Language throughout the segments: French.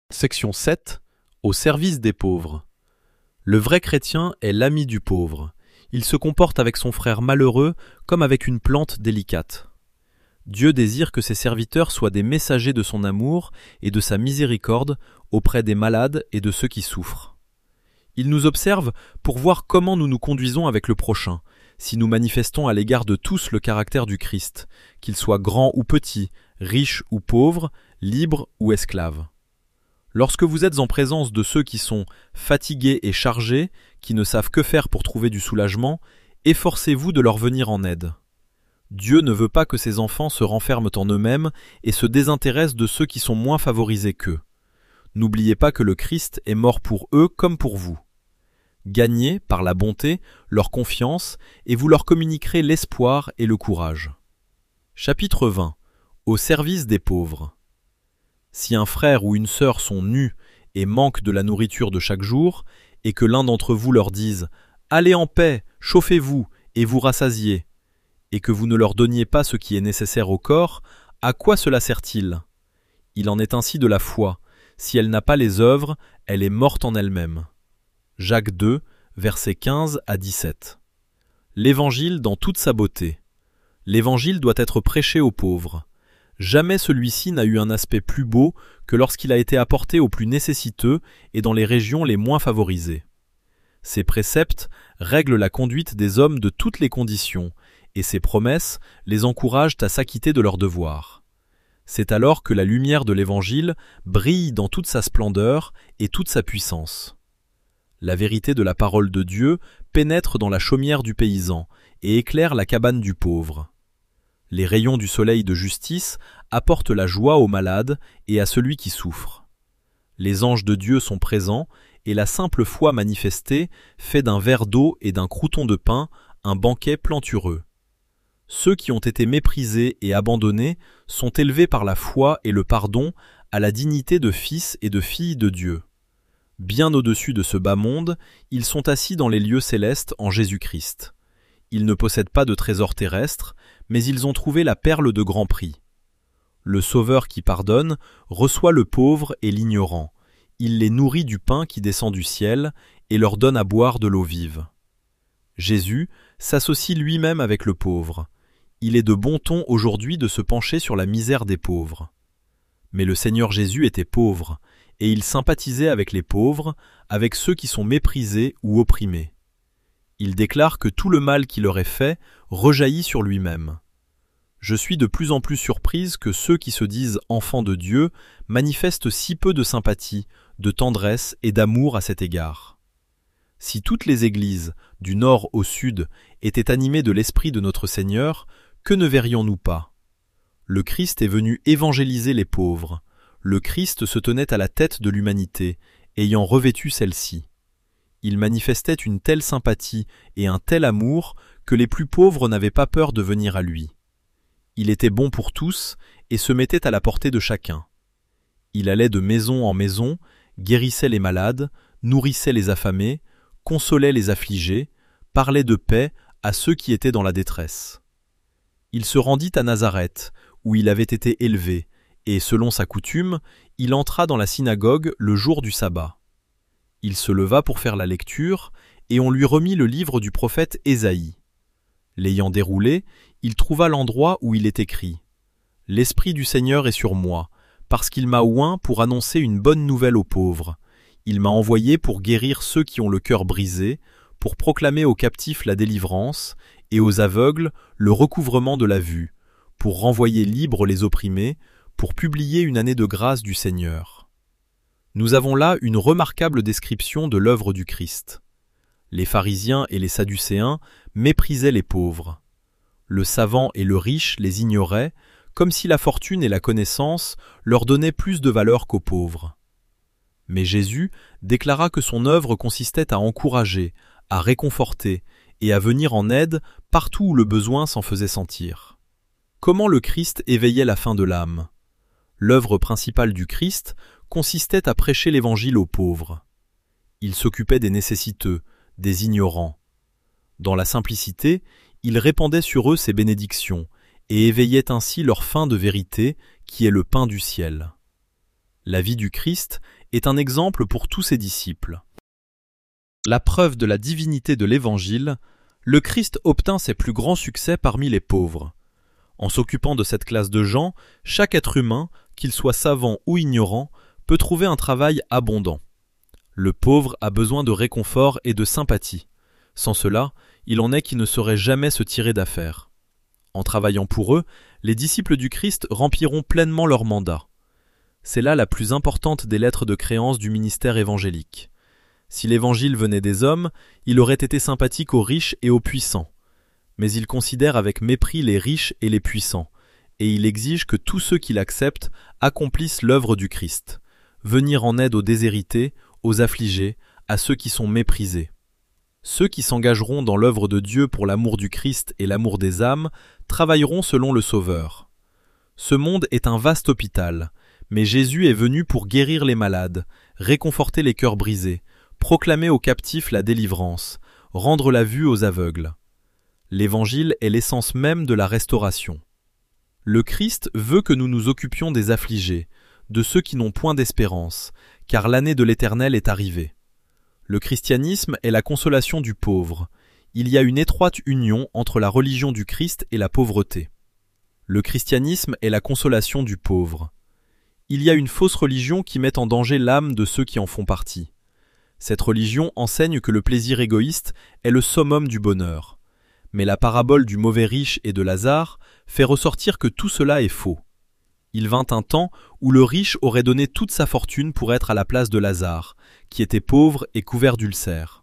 Section 7. Au service des pauvres. Le vrai chrétien est l'ami du pauvre. Il se comporte avec son frère malheureux comme avec une plante délicate. Dieu désire que ses serviteurs soient des messagers de son amour et de sa miséricorde auprès des malades et de ceux qui souffrent. Il nous observe pour voir comment nous nous conduisons avec le prochain, si nous manifestons à l'égard de tous le caractère du Christ, qu'il soit grand ou petit, riche ou pauvre, libre ou esclave. Lorsque vous êtes en présence de ceux qui sont fatigués et chargés, qui ne savent que faire pour trouver du soulagement, efforcez-vous de leur venir en aide. Dieu ne veut pas que ses enfants se renferment en eux-mêmes et se désintéressent de ceux qui sont moins favorisés qu'eux. N'oubliez pas que le Christ est mort pour eux comme pour vous. Gagnez, par la bonté, leur confiance et vous leur communiquerez l'espoir et le courage. Chapitre 20. Au service des pauvres. Si un frère ou une sœur sont nus et manquent de la nourriture de chaque jour, et que l'un d'entre vous leur dise « Allez en paix, chauffez-vous et vous rassasiez », et que vous ne leur donniez pas ce qui est nécessaire au corps, à quoi cela sert-il ? Il en est ainsi de la foi. Si elle n'a pas les œuvres, elle est morte en elle-même. Jacques 2, versets 15 à 17. L'Évangile dans toute sa beauté. L'Évangile doit être prêché aux pauvres. Jamais celui-ci n'a eu un aspect plus beau que lorsqu'il a été apporté aux plus nécessiteux et dans les régions les moins favorisées. Ses préceptes règlent la conduite des hommes de toutes les conditions, et ses promesses les encouragent à s'acquitter de leurs devoirs. C'est alors que la lumière de l'Évangile brille dans toute sa splendeur et toute sa puissance. La vérité de la parole de Dieu pénètre dans la chaumière du paysan et éclaire la cabane du pauvre. Les rayons du soleil de justice apportent la joie aux malades et à celui qui souffre. Les anges de Dieu sont présents et la simple foi manifestée fait d'un verre d'eau et d'un crouton de pain un banquet plantureux. Ceux qui ont été méprisés et abandonnés sont élevés par la foi et le pardon à la dignité de fils et de filles de Dieu. Bien au-dessus de ce bas monde, ils sont assis dans les lieux célestes en Jésus-Christ. Ils ne possèdent pas de trésors terrestres, mais ils ont trouvé la perle de grand prix. Le Sauveur qui pardonne reçoit le pauvre et l'ignorant. Il les nourrit du pain qui descend du ciel et leur donne à boire de l'eau vive. Jésus s'associe lui-même avec le pauvre. Il est de bon ton aujourd'hui de se pencher sur la misère des pauvres. Mais le Seigneur Jésus était pauvre, et il sympathisait avec les pauvres, avec ceux qui sont méprisés ou opprimés. Il déclare que tout le mal qu'il leur est fait rejaillit sur lui-même. Je suis de plus en plus surprise que ceux qui se disent enfants de Dieu manifestent si peu de sympathie, de tendresse et d'amour à cet égard. Si toutes les églises, du nord au sud, étaient animées de l'esprit de notre Seigneur, que ne verrions-nous pas ? Le Christ est venu évangéliser les pauvres. Le Christ se tenait à la tête de l'humanité, ayant revêtu celle-ci. Il manifestait une telle sympathie et un tel amour que les plus pauvres n'avaient pas peur de venir à lui. Il était bon pour tous et se mettait à la portée de chacun. Il allait de maison en maison, guérissait les malades, nourrissait les affamés, consolait les affligés, parlait de paix à ceux qui étaient dans la détresse. Il se rendit à Nazareth, où il avait été élevé, et selon sa coutume, il entra dans la synagogue le jour du sabbat. Il se leva pour faire la lecture, et on lui remit le livre du prophète Ésaïe. L'ayant déroulé, il trouva l'endroit où il est écrit « L'Esprit du Seigneur est sur moi, parce qu'il m'a oint pour annoncer une bonne nouvelle aux pauvres. Il m'a envoyé pour guérir ceux qui ont le cœur brisé, pour proclamer aux captifs la délivrance, et aux aveugles le recouvrement de la vue, pour renvoyer libres les opprimés, pour publier une année de grâce du Seigneur. » Nous avons là une remarquable description de l'œuvre du Christ. Les pharisiens et les sadducéens méprisaient les pauvres. Le savant et le riche les ignoraient, comme si la fortune et la connaissance leur donnaient plus de valeur qu'aux pauvres. Mais Jésus déclara que son œuvre consistait à encourager, à réconforter et à venir en aide partout où le besoin s'en faisait sentir. Comment le Christ éveillait la faim de l'âme ? L'œuvre principale du Christ consistait à prêcher l'Évangile aux pauvres. Il s'occupait des nécessiteux, des ignorants. Dans la simplicité, il répandait sur eux ses bénédictions et éveillait ainsi leur faim de vérité qui est le pain du ciel. La vie du Christ est un exemple pour tous ses disciples. La preuve de la divinité de l'Évangile, le Christ obtint ses plus grands succès parmi les pauvres. En s'occupant de cette classe de gens, chaque être humain, qu'il soit savant ou ignorant, peut trouver un travail abondant. Le pauvre a besoin de réconfort et de sympathie. Sans cela, il en est qui ne sauraient jamais se tirer d'affaire. En travaillant pour eux, les disciples du Christ rempliront pleinement leur mandat. C'est là la plus importante des lettres de créance du ministère évangélique. Si l'Évangile venait des hommes, il aurait été sympathique aux riches et aux puissants. Mais il considère avec mépris les riches et les puissants, et il exige que tous ceux qui l'acceptent accomplissent l'œuvre du Christ, venir en aide aux déshérités, aux affligés, à ceux qui sont méprisés. Ceux qui s'engageront dans l'œuvre de Dieu pour l'amour du Christ et l'amour des âmes travailleront selon le Sauveur. Ce monde est un vaste hôpital, mais Jésus est venu pour guérir les malades, réconforter les cœurs brisés, proclamer aux captifs la délivrance, rendre la vue aux aveugles. L'Évangile est l'essence même de la restauration. Le Christ veut que nous nous occupions des affligés, de ceux qui n'ont point d'espérance, car l'année de l'Éternel est arrivée. Le christianisme est la consolation du pauvre. Il y a une étroite union entre la religion du Christ et la pauvreté. Le christianisme est la consolation du pauvre. Il y a une fausse religion qui met en danger l'âme de ceux qui en font partie. Cette religion enseigne que le plaisir égoïste est le summum du bonheur. Mais la parabole du mauvais riche et de Lazare fait ressortir que tout cela est faux. Il vint un temps où le riche aurait donné toute sa fortune pour être à la place de Lazare, qui était pauvre et couvert d'ulcères.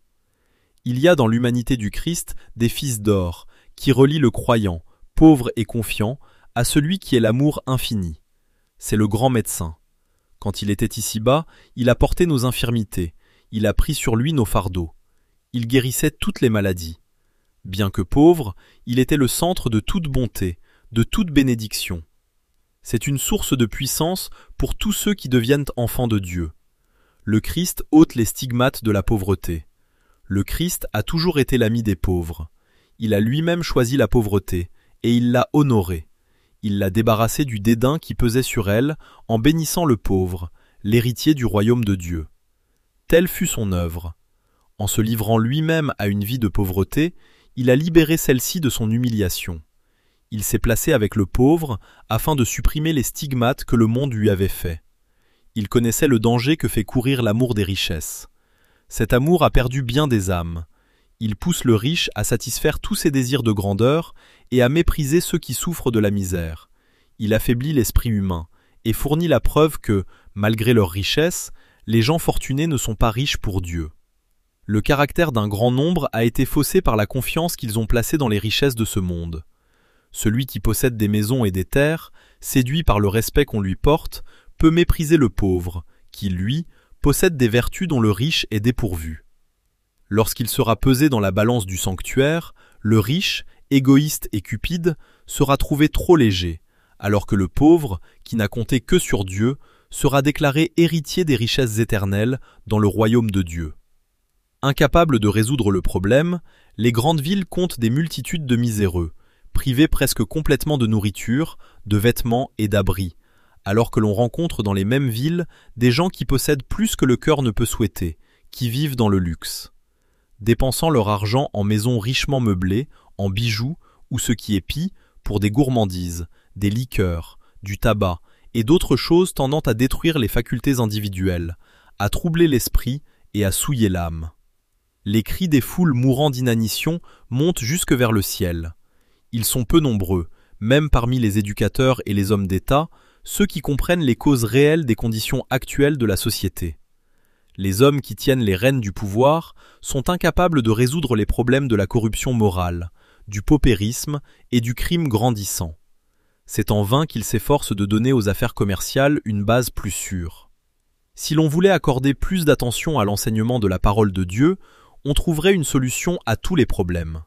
Il y a dans l'humanité du Christ des fils d'or, qui relient le croyant, pauvre et confiant, à celui qui est l'amour infini. C'est le grand médecin. Quand il était ici-bas, il a porté nos infirmités, il a pris sur lui nos fardeaux. Il guérissait toutes les maladies. Bien que pauvre, il était le centre de toute bonté, de toute bénédiction. C'est une source de puissance pour tous ceux qui deviennent enfants de Dieu. Le Christ ôte les stigmates de la pauvreté. Le Christ a toujours été l'ami des pauvres. Il a lui-même choisi la pauvreté, et il l'a honorée. Il l'a débarrassée du dédain qui pesait sur elle en bénissant le pauvre, l'héritier du royaume de Dieu. Telle fut son œuvre. En se livrant lui-même à une vie de pauvreté, il a libéré celle-ci de son humiliation. Il s'est placé avec le pauvre afin de supprimer les stigmates que le monde lui avait faits. Il connaissait le danger que fait courir l'amour des richesses. Cet amour a perdu bien des âmes. Il pousse le riche à satisfaire tous ses désirs de grandeur et à mépriser ceux qui souffrent de la misère. Il affaiblit l'esprit humain et fournit la preuve que, malgré leur richesse, les gens fortunés ne sont pas riches pour Dieu. Le caractère d'un grand nombre a été faussé par la confiance qu'ils ont placée dans les richesses de ce monde. Celui qui possède des maisons et des terres, séduit par le respect qu'on lui porte, peut mépriser le pauvre, qui, lui, possède des vertus dont le riche est dépourvu. Lorsqu'il sera pesé dans la balance du sanctuaire, le riche, égoïste et cupide, sera trouvé trop léger, alors que le pauvre, qui n'a compté que sur Dieu, sera déclaré héritier des richesses éternelles dans le royaume de Dieu. Incapables de résoudre le problème, les grandes villes comptent des multitudes de miséreux, privés presque complètement de nourriture, de vêtements et d'abris, alors que l'on rencontre dans les mêmes villes des gens qui possèdent plus que le cœur ne peut souhaiter, qui vivent dans le luxe. Dépensant leur argent en maisons richement meublées, en bijoux, ou ce qui est pis, pour des gourmandises, des liqueurs, du tabac, et d'autres choses tendant à détruire les facultés individuelles, à troubler l'esprit et à souiller l'âme. Les cris des foules mourant d'inanition montent jusque vers le ciel. Ils sont peu nombreux, même parmi les éducateurs et les hommes d'État, ceux qui comprennent les causes réelles des conditions actuelles de la société. Les hommes qui tiennent les rênes du pouvoir sont incapables de résoudre les problèmes de la corruption morale, du paupérisme et du crime grandissant. C'est en vain qu'ils s'efforcent de donner aux affaires commerciales une base plus sûre. Si l'on voulait accorder plus d'attention à l'enseignement de la parole de Dieu, on trouverait une solution à tous les problèmes.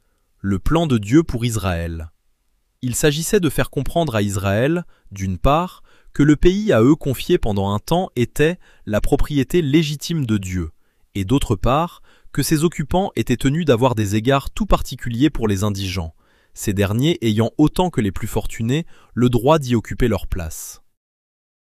Le plan de Dieu pour Israël. Il s'agissait de faire comprendre à Israël, d'une part, que le pays à eux confié pendant un temps était la propriété légitime de Dieu, et d'autre part, que ses occupants étaient tenus d'avoir des égards tout particuliers pour les indigents, ces derniers ayant autant que les plus fortunés le droit d'y occuper leur place.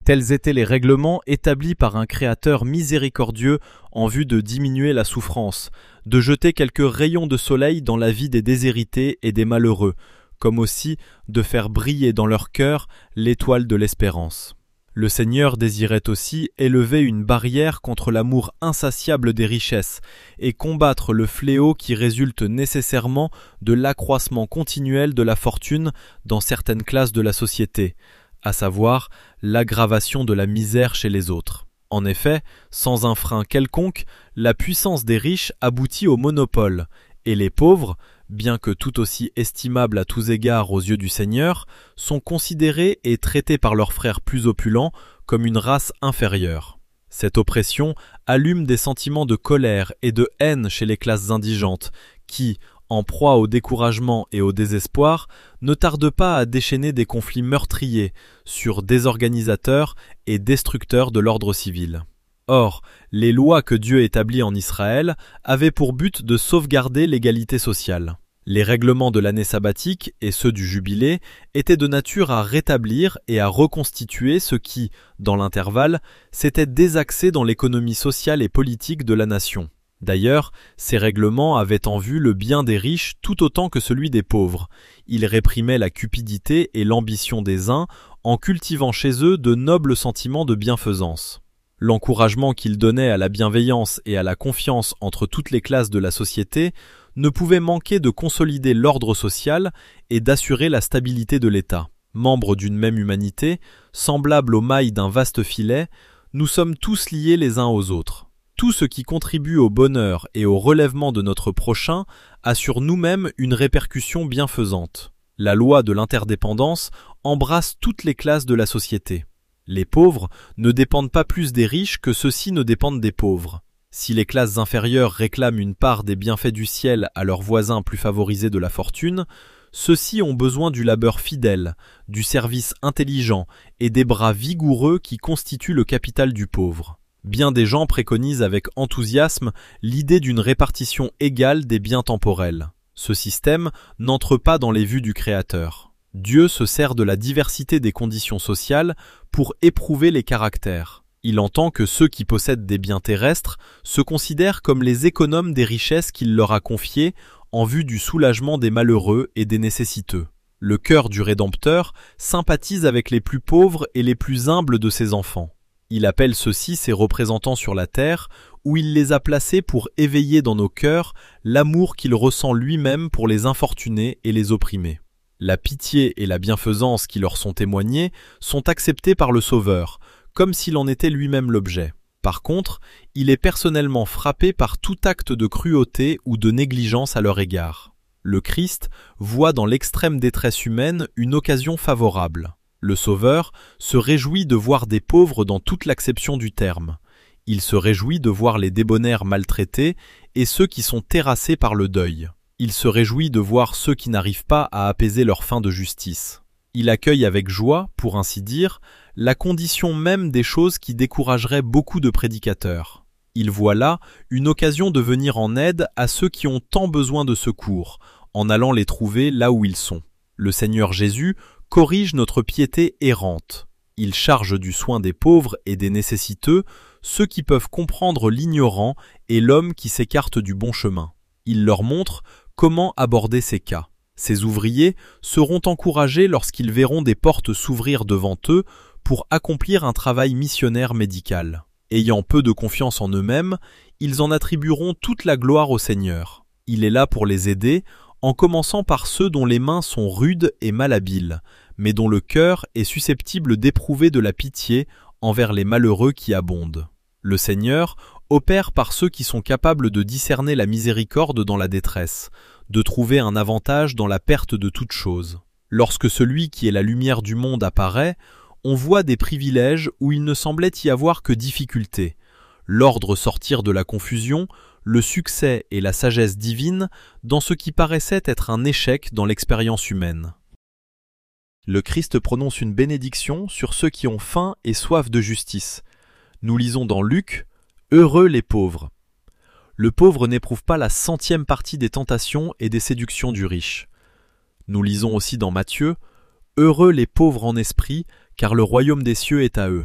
Tels étaient les règlements établis par un Créateur miséricordieux en vue de diminuer la souffrance, de jeter quelques rayons de soleil dans la vie des déshérités et des malheureux, comme aussi de faire briller dans leur cœur l'étoile de l'espérance. Le Seigneur désirait aussi élever une barrière contre l'amour insatiable des richesses et combattre le fléau qui résulte nécessairement de l'accroissement continuel de la fortune dans certaines classes de la société, à savoir l'aggravation de la misère chez les autres. En effet, sans un frein quelconque, la puissance des riches aboutit au monopole, et les pauvres, bien que tout aussi estimables à tous égards aux yeux du Seigneur, sont considérés et traités par leurs frères plus opulents comme une race inférieure. Cette oppression allume des sentiments de colère et de haine chez les classes indigentes, qui, en proie au découragement et au désespoir, ne tardent pas à déchaîner des conflits meurtriers sur désorganisateurs et destructeurs de l'ordre civil. Or, les lois que Dieu établit en Israël avaient pour but de sauvegarder l'égalité sociale. Les règlements de l'année sabbatique et ceux du jubilé étaient de nature à rétablir et à reconstituer ce qui, dans l'intervalle, s'était désaxé dans l'économie sociale et politique de la nation. D'ailleurs, ces règlements avaient en vue le bien des riches tout autant que celui des pauvres. Ils réprimaient la cupidité et l'ambition des uns en cultivant chez eux de nobles sentiments de bienfaisance. L'encouragement qu'ils donnaient à la bienveillance et à la confiance entre toutes les classes de la société ne pouvait manquer de consolider l'ordre social et d'assurer la stabilité de l'État. Membres d'une même humanité, semblables aux mailles d'un vaste filet, nous sommes tous liés les uns aux autres. Tout ce qui contribue au bonheur et au relèvement de notre prochain a sur nous-mêmes une répercussion bienfaisante. La loi de l'interdépendance embrasse toutes les classes de la société. Les pauvres ne dépendent pas plus des riches que ceux-ci ne dépendent des pauvres. Si les classes inférieures réclament une part des bienfaits du ciel à leurs voisins plus favorisés de la fortune, ceux-ci ont besoin du labeur fidèle, du service intelligent et des bras vigoureux qui constituent le capital du pauvre. Bien des gens préconisent avec enthousiasme l'idée d'une répartition égale des biens temporels. Ce système n'entre pas dans les vues du Créateur. Dieu se sert de la diversité des conditions sociales pour éprouver les caractères. Il entend que ceux qui possèdent des biens terrestres se considèrent comme les économes des richesses qu'il leur a confiées en vue du soulagement des malheureux et des nécessiteux. Le cœur du Rédempteur sympathise avec les plus pauvres et les plus humbles de ses enfants. Il appelle ceux-ci ses représentants sur la terre, où il les a placés pour éveiller dans nos cœurs l'amour qu'il ressent lui-même pour les infortunés et les opprimés. La pitié et la bienfaisance qui leur sont témoignées sont acceptées par le Sauveur, comme s'il en était lui-même l'objet. Par contre, il est personnellement frappé par tout acte de cruauté ou de négligence à leur égard. Le Christ voit dans l'extrême détresse humaine une occasion favorable. Le Sauveur se réjouit de voir des pauvres dans toute l'acception du terme. Il se réjouit de voir les débonnaires maltraités et ceux qui sont terrassés par le deuil. Il se réjouit de voir ceux qui n'arrivent pas à apaiser leur faim de justice. Il accueille avec joie, pour ainsi dire, la condition même des choses qui décourageraient beaucoup de prédicateurs. Il voit là une occasion de venir en aide à ceux qui ont tant besoin de secours, en allant les trouver là où ils sont. Le Seigneur Jésus corrige notre piété errante. Il charge du soin des pauvres et des nécessiteux ceux qui peuvent comprendre l'ignorant et l'homme qui s'écarte du bon chemin. Il leur montre comment aborder ces cas. Ces ouvriers seront encouragés lorsqu'ils verront des portes s'ouvrir devant eux pour accomplir un travail missionnaire médical. Ayant peu de confiance en eux-mêmes, ils en attribueront toute la gloire au Seigneur. Il est là pour les aider, en commençant par ceux dont les mains sont rudes et malhabiles, mais dont le cœur est susceptible d'éprouver de la pitié envers les malheureux qui abondent. Le Seigneur opère par ceux qui sont capables de discerner la miséricorde dans la détresse, de trouver un avantage dans la perte de toute chose. Lorsque celui qui est la lumière du monde apparaît, on voit des privilèges où il ne semblait y avoir que difficulté, l'ordre sortir de la confusion, le succès et la sagesse divine dans ce qui paraissait être un échec dans l'expérience humaine. Le Christ prononce une bénédiction sur ceux qui ont faim et soif de justice. Nous lisons dans Luc « Heureux les pauvres ». Le pauvre n'éprouve pas la 100e partie des tentations et des séductions du riche. Nous lisons aussi dans Matthieu « Heureux les pauvres en esprit, car le royaume des cieux est à eux ».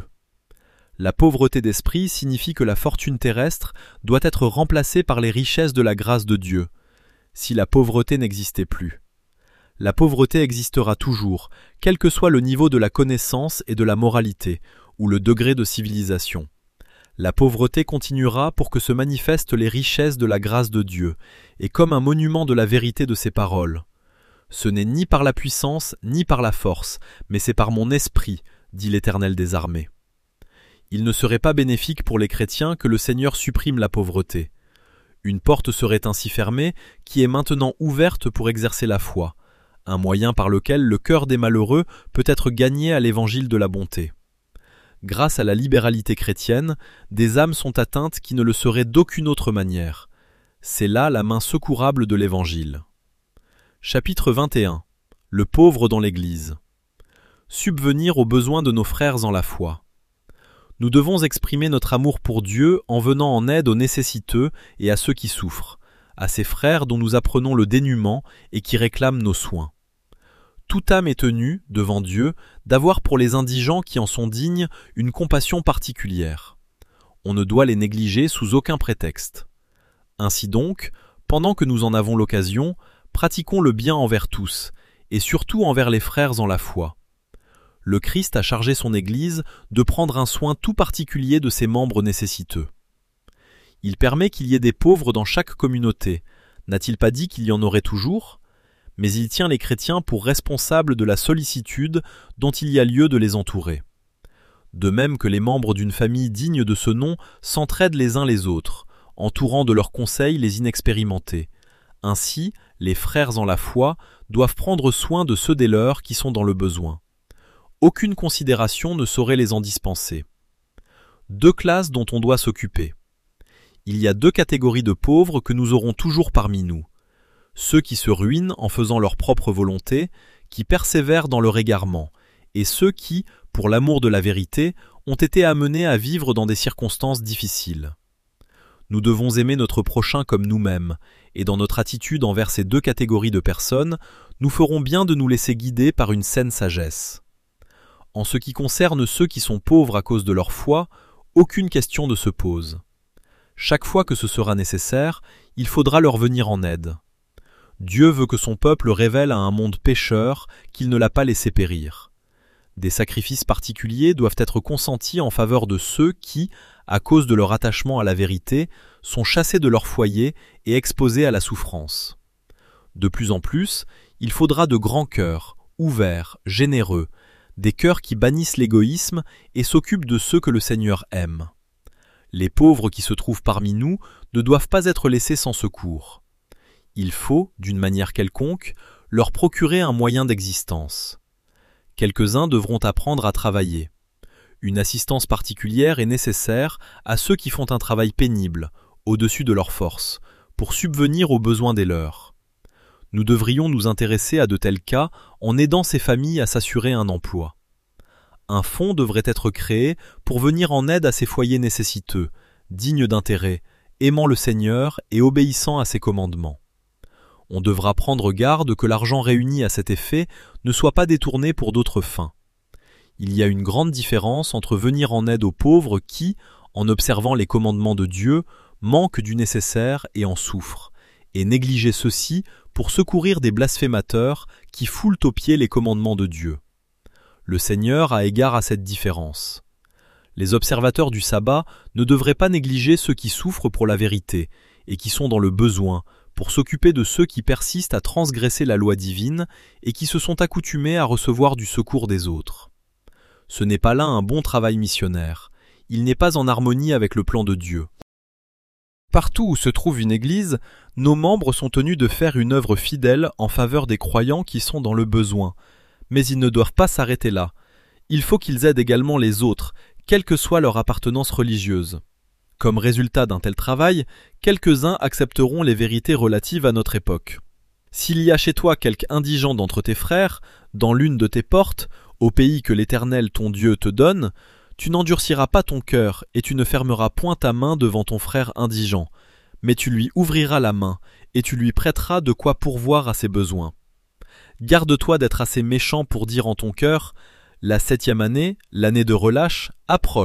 La pauvreté d'esprit signifie que la fortune terrestre doit être remplacée par les richesses de la grâce de Dieu, si la pauvreté n'existait plus. La pauvreté existera toujours, quel que soit le niveau de la connaissance et de la moralité, ou le degré de civilisation. La pauvreté continuera pour que se manifestent les richesses de la grâce de Dieu, et comme un monument de la vérité de ses paroles. Ce n'est ni par la puissance, ni par la force, mais c'est par mon esprit, dit l'Éternel des armées. Il ne serait pas bénéfique pour les chrétiens que le Seigneur supprime la pauvreté. Une porte serait ainsi fermée, qui est maintenant ouverte pour exercer la foi, un moyen par lequel le cœur des malheureux peut être gagné à l'évangile de la bonté. Grâce à la libéralité chrétienne, des âmes sont atteintes qui ne le seraient d'aucune autre manière. C'est là la main secourable de l'Évangile. Chapitre 21. Le pauvre dans l'Église. Subvenir aux besoins de nos frères en la foi. Nous devons exprimer notre amour pour Dieu en venant en aide aux nécessiteux et à ceux qui souffrent, à ces frères dont nous apprenons le dénuement et qui réclament nos soins. Toute âme est tenue, devant Dieu, d'avoir pour les indigents qui en sont dignes une compassion particulière. On ne doit les négliger sous aucun prétexte. Ainsi donc, pendant que nous en avons l'occasion, pratiquons le bien envers tous, et surtout envers les frères en la foi. Le Christ a chargé son Église de prendre un soin tout particulier de ses membres nécessiteux. Il permet qu'il y ait des pauvres dans chaque communauté. N'a-t-il pas dit qu'il y en aurait toujours ? Mais il tient les chrétiens pour responsables de la sollicitude dont il y a lieu de les entourer. De même que les membres d'une famille digne de ce nom s'entraident les uns les autres, entourant de leurs conseils les inexpérimentés. Ainsi, les frères en la foi doivent prendre soin de ceux des leurs qui sont dans le besoin. Aucune considération ne saurait les en dispenser. 2 classes dont on doit s'occuper. Il y a 2 catégories de pauvres que nous aurons toujours parmi nous. Ceux qui se ruinent en faisant leur propre volonté, qui persévèrent dans leur égarement, et ceux qui, pour l'amour de la vérité, ont été amenés à vivre dans des circonstances difficiles. Nous devons aimer notre prochain comme nous-mêmes, et dans notre attitude envers ces 2 catégories de personnes, nous ferons bien de nous laisser guider par une saine sagesse. En ce qui concerne ceux qui sont pauvres à cause de leur foi, aucune question ne se pose. Chaque fois que ce sera nécessaire, il faudra leur venir en aide. Dieu veut que son peuple révèle à un monde pécheur qu'il ne l'a pas laissé périr. Des sacrifices particuliers doivent être consentis en faveur de ceux qui, à cause de leur attachement à la vérité, sont chassés de leur foyer et exposés à la souffrance. De plus en plus, il faudra de grands cœurs, ouverts, généreux, des cœurs qui bannissent l'égoïsme et s'occupent de ceux que le Seigneur aime. Les pauvres qui se trouvent parmi nous ne doivent pas être laissés sans secours. Il faut, d'une manière quelconque, leur procurer un moyen d'existence. Quelques-uns devront apprendre à travailler. Une assistance particulière est nécessaire à ceux qui font un travail pénible, au-dessus de leurs forces, pour subvenir aux besoins des leurs. Nous devrions nous intéresser à de tels cas en aidant ces familles à s'assurer un emploi. Un fonds devrait être créé pour venir en aide à ces foyers nécessiteux, dignes d'intérêt, aimant le Seigneur et obéissant à ses commandements. On devra prendre garde que l'argent réuni à cet effet ne soit pas détourné pour d'autres fins. Il y a une grande différence entre venir en aide aux pauvres qui, en observant les commandements de Dieu, manquent du nécessaire et en souffrent, et négliger ceux-ci pour secourir des blasphémateurs qui foulent aux pieds les commandements de Dieu. Le Seigneur a égard à cette différence. Les observateurs du sabbat ne devraient pas négliger ceux qui souffrent pour la vérité et qui sont dans le besoin, pour s'occuper de ceux qui persistent à transgresser la loi divine et qui se sont accoutumés à recevoir du secours des autres. Ce n'est pas là un bon travail missionnaire. Il n'est pas en harmonie avec le plan de Dieu. Partout où se trouve une église, nos membres sont tenus de faire une œuvre fidèle en faveur des croyants qui sont dans le besoin. Mais ils ne doivent pas s'arrêter là. Il faut qu'ils aident également les autres, quelle que soit leur appartenance religieuse. Comme résultat d'un tel travail, quelques-uns accepteront les vérités relatives à notre époque. S'il y a chez toi quelque indigent d'entre tes frères, dans l'une de tes portes, au pays que l'Éternel ton Dieu te donne, tu n'endurciras pas ton cœur et tu ne fermeras point ta main devant ton frère indigent, mais tu lui ouvriras la main et tu lui prêteras de quoi pourvoir à ses besoins. Garde-toi d'être assez méchant pour dire en ton cœur « La 7e année, l'année de relâche, approche ».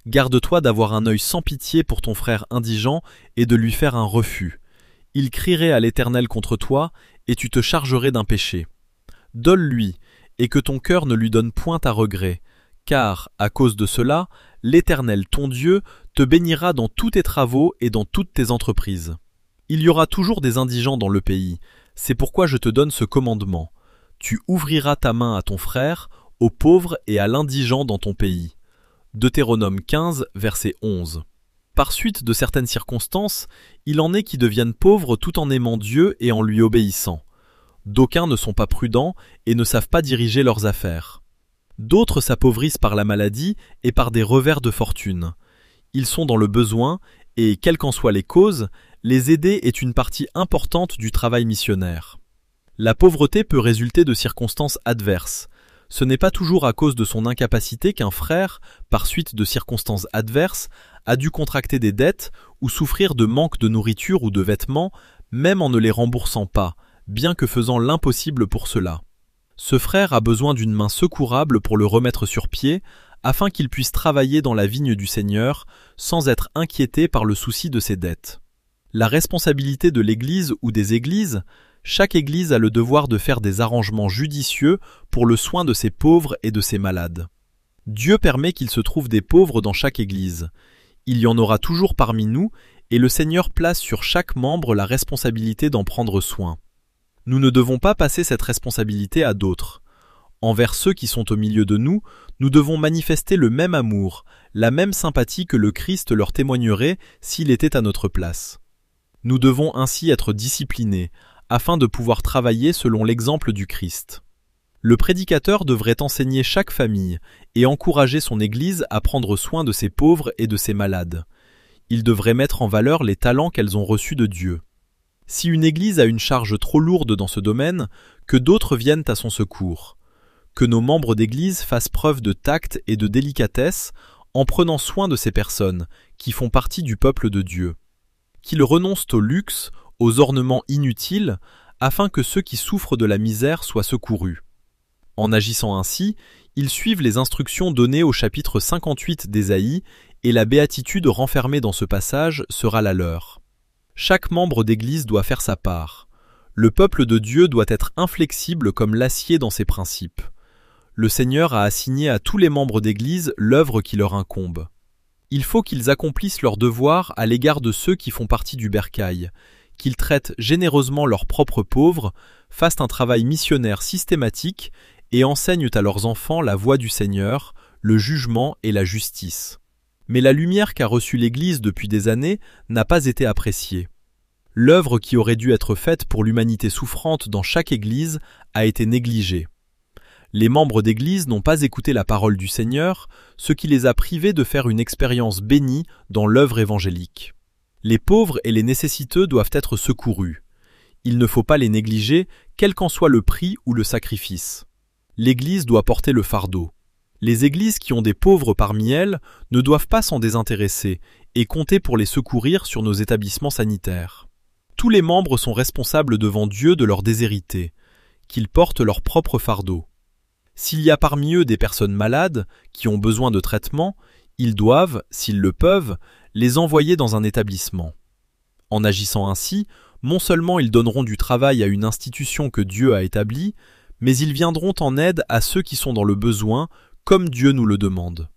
Garde-toi d'avoir un œil sans pitié pour ton frère indigent et de lui faire un refus. Il crierait à l'Éternel contre toi, et tu te chargerais d'un péché. Dole-lui, et que ton cœur ne lui donne point à regret, car, à cause de cela, l'Éternel ton Dieu te bénira dans tous tes travaux et dans toutes tes entreprises. Il y aura toujours des indigents dans le pays, c'est pourquoi je te donne ce commandement. Tu ouvriras ta main à ton frère, aux pauvres et à l'indigent dans ton pays. Deutéronome 15, verset 11. Par suite de certaines circonstances, il en est qui deviennent pauvres tout en aimant Dieu et en lui obéissant. D'aucuns ne sont pas prudents et ne savent pas diriger leurs affaires. D'autres s'appauvrissent par la maladie et par des revers de fortune. Ils sont dans le besoin et, quelles qu'en soient les causes, les aider est une partie importante du travail missionnaire. La pauvreté peut résulter de circonstances adverses. Ce n'est pas toujours à cause de son incapacité qu'un frère, par suite de circonstances adverses, a dû contracter des dettes ou souffrir de manque de nourriture ou de vêtements, même en ne les remboursant pas, bien que faisant l'impossible pour cela. Ce frère a besoin d'une main secourable pour le remettre sur pied, afin qu'il puisse travailler dans la vigne du Seigneur, sans être inquiété par le souci de ses dettes. La responsabilité de l'Église ou des églises, chaque Église a le devoir de faire des arrangements judicieux pour le soin de ses pauvres et de ses malades. Dieu permet qu'il se trouve des pauvres dans chaque Église. Il y en aura toujours parmi nous, et le Seigneur place sur chaque membre la responsabilité d'en prendre soin. Nous ne devons pas passer cette responsabilité à d'autres. Envers ceux qui sont au milieu de nous, nous devons manifester le même amour, la même sympathie que le Christ leur témoignerait s'il était à notre place. Nous devons ainsi être disciplinés, afin de pouvoir travailler selon l'exemple du Christ. Le prédicateur devrait enseigner chaque famille et encourager son Église à prendre soin de ses pauvres et de ses malades. Il devrait mettre en valeur les talents qu'elles ont reçus de Dieu. Si une Église a une charge trop lourde dans ce domaine, que d'autres viennent à son secours. Que nos membres d'Église fassent preuve de tact et de délicatesse en prenant soin de ces personnes qui font partie du peuple de Dieu. Qu'ils renoncent au luxe, aux ornements inutiles, afin que ceux qui souffrent de la misère soient secourus. En agissant ainsi, ils suivent les instructions données au chapitre 58 d'Ésaïe, et la béatitude renfermée dans ce passage sera la leur. Chaque membre d'Église doit faire sa part. Le peuple de Dieu doit être inflexible comme l'acier dans ses principes. Le Seigneur a assigné à tous les membres d'Église l'œuvre qui leur incombe. Il faut qu'ils accomplissent leur devoir à l'égard de ceux qui font partie du bercail, qu'ils traitent généreusement leurs propres pauvres, fassent un travail missionnaire systématique et enseignent à leurs enfants la voie du Seigneur, le jugement et la justice. Mais la lumière qu'a reçue l'Église depuis des années n'a pas été appréciée. L'œuvre qui aurait dû être faite pour l'humanité souffrante dans chaque Église a été négligée. Les membres d'Église n'ont pas écouté la parole du Seigneur, ce qui les a privés de faire une expérience bénie dans l'œuvre évangélique. Les pauvres et les nécessiteux doivent être secourus. Il ne faut pas les négliger, quel qu'en soit le prix ou le sacrifice. L'Église doit porter le fardeau. Les églises qui ont des pauvres parmi elles ne doivent pas s'en désintéresser et compter pour les secourir sur nos établissements sanitaires. Tous les membres sont responsables devant Dieu de leur déshérité, qu'ils portent leur propre fardeau. S'il y a parmi eux des personnes malades qui ont besoin de traitement, ils doivent, s'ils le peuvent, les envoyer dans un établissement. En agissant ainsi, non seulement ils donneront du travail à une institution que Dieu a établie, mais ils viendront en aide à ceux qui sont dans le besoin, comme Dieu nous le demande.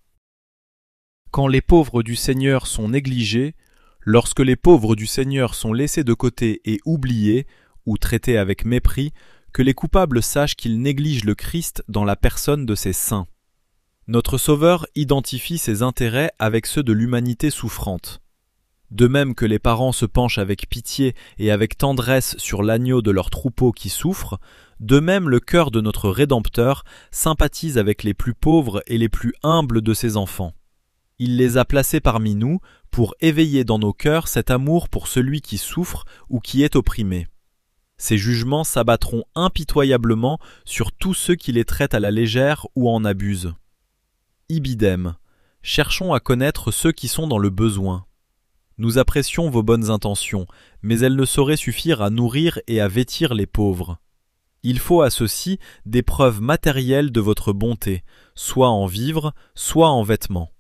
Quand les pauvres du Seigneur sont négligés, lorsque les pauvres du Seigneur sont laissés de côté et oubliés, ou traités avec mépris, que les coupables sachent qu'ils négligent le Christ dans la personne de ses saints. Notre Sauveur identifie ses intérêts avec ceux de l'humanité souffrante. De même que les parents se penchent avec pitié et avec tendresse sur l'agneau de leur troupeau qui souffre, de même le cœur de notre Rédempteur sympathise avec les plus pauvres et les plus humbles de ses enfants. Il les a placés parmi nous pour éveiller dans nos cœurs cet amour pour celui qui souffre ou qui est opprimé. Ces jugements s'abattront impitoyablement sur tous ceux qui les traitent à la légère ou en abusent. Ibidem, cherchons à connaître ceux qui sont dans le besoin. Nous apprécions vos bonnes intentions, mais elles ne sauraient suffire à nourrir et à vêtir les pauvres. Il faut à ceux-ci des preuves matérielles de votre bonté, soit en vivres, soit en vêtements.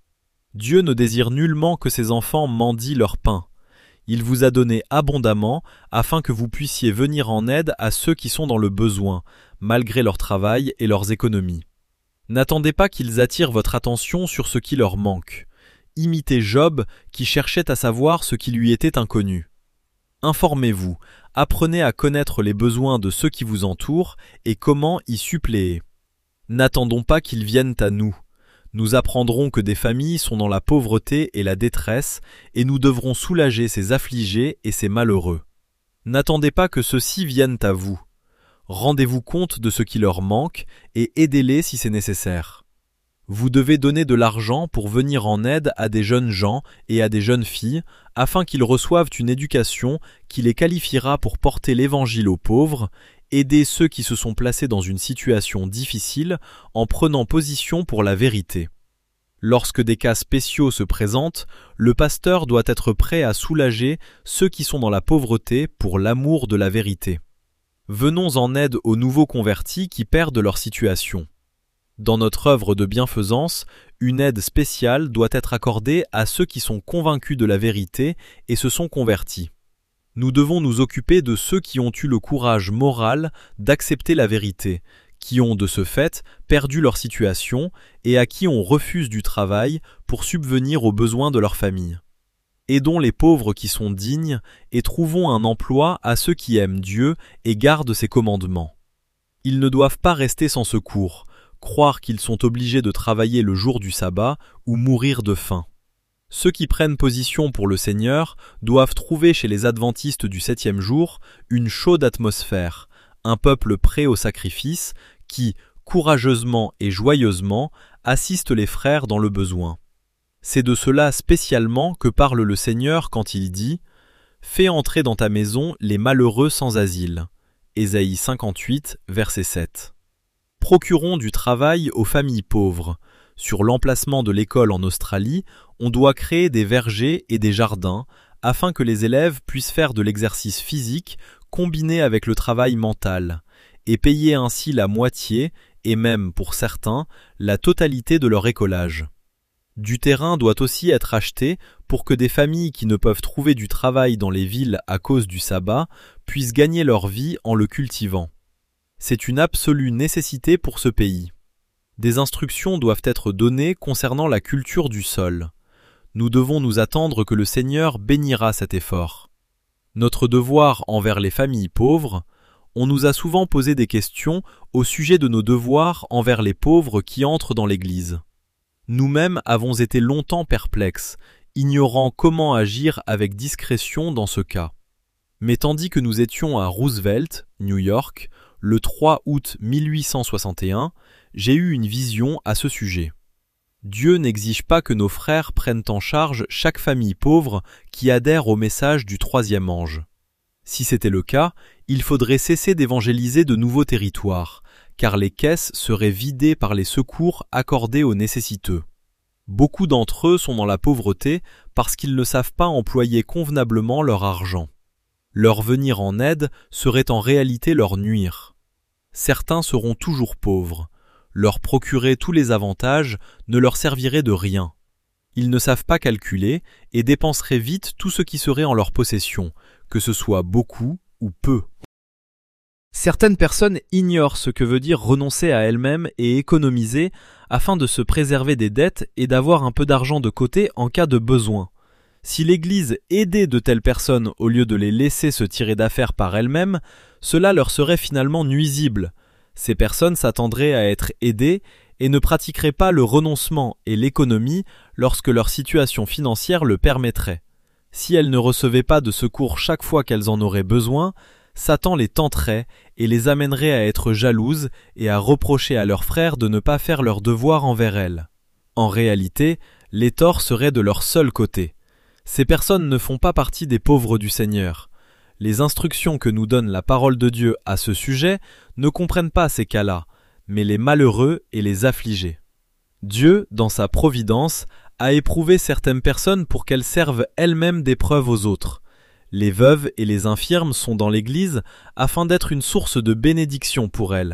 Dieu ne désire nullement que ses enfants mendient leur pain. Il vous a donné abondamment afin que vous puissiez venir en aide à ceux qui sont dans le besoin, malgré leur travail et leurs économies. N'attendez pas qu'ils attirent votre attention sur ce qui leur manque. Imitez Job qui cherchait à savoir ce qui lui était inconnu. Informez-vous, apprenez à connaître les besoins de ceux qui vous entourent et comment y suppléer. N'attendons pas qu'ils viennent à nous. Nous apprendrons que des familles sont dans la pauvreté et la détresse, et nous devrons soulager ces affligés et ces malheureux. N'attendez pas que ceux-ci viennent à vous. Rendez-vous compte de ce qui leur manque et aidez-les si c'est nécessaire. Vous devez donner de l'argent pour venir en aide à des jeunes gens et à des jeunes filles, afin qu'ils reçoivent une éducation qui les qualifiera pour porter l'Évangile aux pauvres, aider ceux qui se sont placés dans une situation difficile en prenant position pour la vérité. Lorsque des cas spéciaux se présentent, le pasteur doit être prêt à soulager ceux qui sont dans la pauvreté pour l'amour de la vérité. Venons en aide aux nouveaux convertis qui perdent leur situation. Dans notre œuvre de bienfaisance, une aide spéciale doit être accordée à ceux qui sont convaincus de la vérité et se sont convertis. Nous devons nous occuper de ceux qui ont eu le courage moral d'accepter la vérité, qui ont de ce fait perdu leur situation et à qui on refuse du travail pour subvenir aux besoins de leur famille. Aidons les pauvres qui sont dignes et trouvons un emploi à ceux qui aiment Dieu et gardent ses commandements. Ils ne doivent pas rester sans secours, croire qu'ils sont obligés de travailler le jour du sabbat ou mourir de faim. Ceux qui prennent position pour le Seigneur doivent trouver chez les adventistes du 7e jour une chaude atmosphère, un peuple prêt au sacrifice qui, courageusement et joyeusement, assiste les frères dans le besoin. C'est de cela spécialement que parle le Seigneur quand il dit « Fais entrer dans ta maison les malheureux sans asile » Ésaïe 58, verset 7. Procurons du travail aux familles pauvres. Sur l'emplacement de l'école en Australie, on doit créer des vergers et des jardins afin que les élèves puissent faire de l'exercice physique combiné avec le travail mental et payer ainsi la moitié et même, pour certains, la totalité de leur écolage. Du terrain doit aussi être acheté pour que des familles qui ne peuvent trouver du travail dans les villes à cause du sabbat puissent gagner leur vie en le cultivant. C'est une absolue nécessité pour ce pays. Des instructions doivent être données concernant la culture du sol. Nous devons nous attendre que le Seigneur bénira cet effort. Notre devoir envers les familles pauvres, on nous a souvent posé des questions au sujet de nos devoirs envers les pauvres qui entrent dans l'Église. Nous-mêmes avons été longtemps perplexes, ignorant comment agir avec discrétion dans ce cas. Mais tandis que nous étions à Roosevelt, New York, le 3 août 1861, j'ai eu une vision à ce sujet. Dieu n'exige pas que nos frères prennent en charge chaque famille pauvre qui adhère au message du troisième ange. Si c'était le cas, il faudrait cesser d'évangéliser de nouveaux territoires, car les caisses seraient vidées par les secours accordés aux nécessiteux. Beaucoup d'entre eux sont dans la pauvreté parce qu'ils ne savent pas employer convenablement leur argent. Leur venir en aide serait en réalité leur nuire. Certains seront toujours pauvres. Leur procurer tous les avantages ne leur servirait de rien. Ils ne savent pas calculer et dépenseraient vite tout ce qui serait en leur possession, que ce soit beaucoup ou peu. Certaines personnes ignorent ce que veut dire renoncer à elles-mêmes et économiser afin de se préserver des dettes et d'avoir un peu d'argent de côté en cas de besoin. Si l'Église aidait de telles personnes au lieu de les laisser se tirer d'affaire par elles-mêmes, cela leur serait finalement nuisible. Ces personnes s'attendraient à être aidées et ne pratiqueraient pas le renoncement et l'économie lorsque leur situation financière le permettrait. Si elles ne recevaient pas de secours chaque fois qu'elles en auraient besoin, Satan les tenterait et les amènerait à être jalouses et à reprocher à leurs frères de ne pas faire leur devoir envers elles. En réalité, les torts seraient de leur seul côté. Ces personnes ne font pas partie des pauvres du Seigneur. Les instructions que nous donne la parole de Dieu à ce sujet ne comprennent pas ces cas-là, mais les malheureux et les affligés. Dieu, dans sa providence, a éprouvé certaines personnes pour qu'elles servent elles-mêmes d'épreuve aux autres. Les veuves et les infirmes sont dans l'Église afin d'être une source de bénédiction pour elles.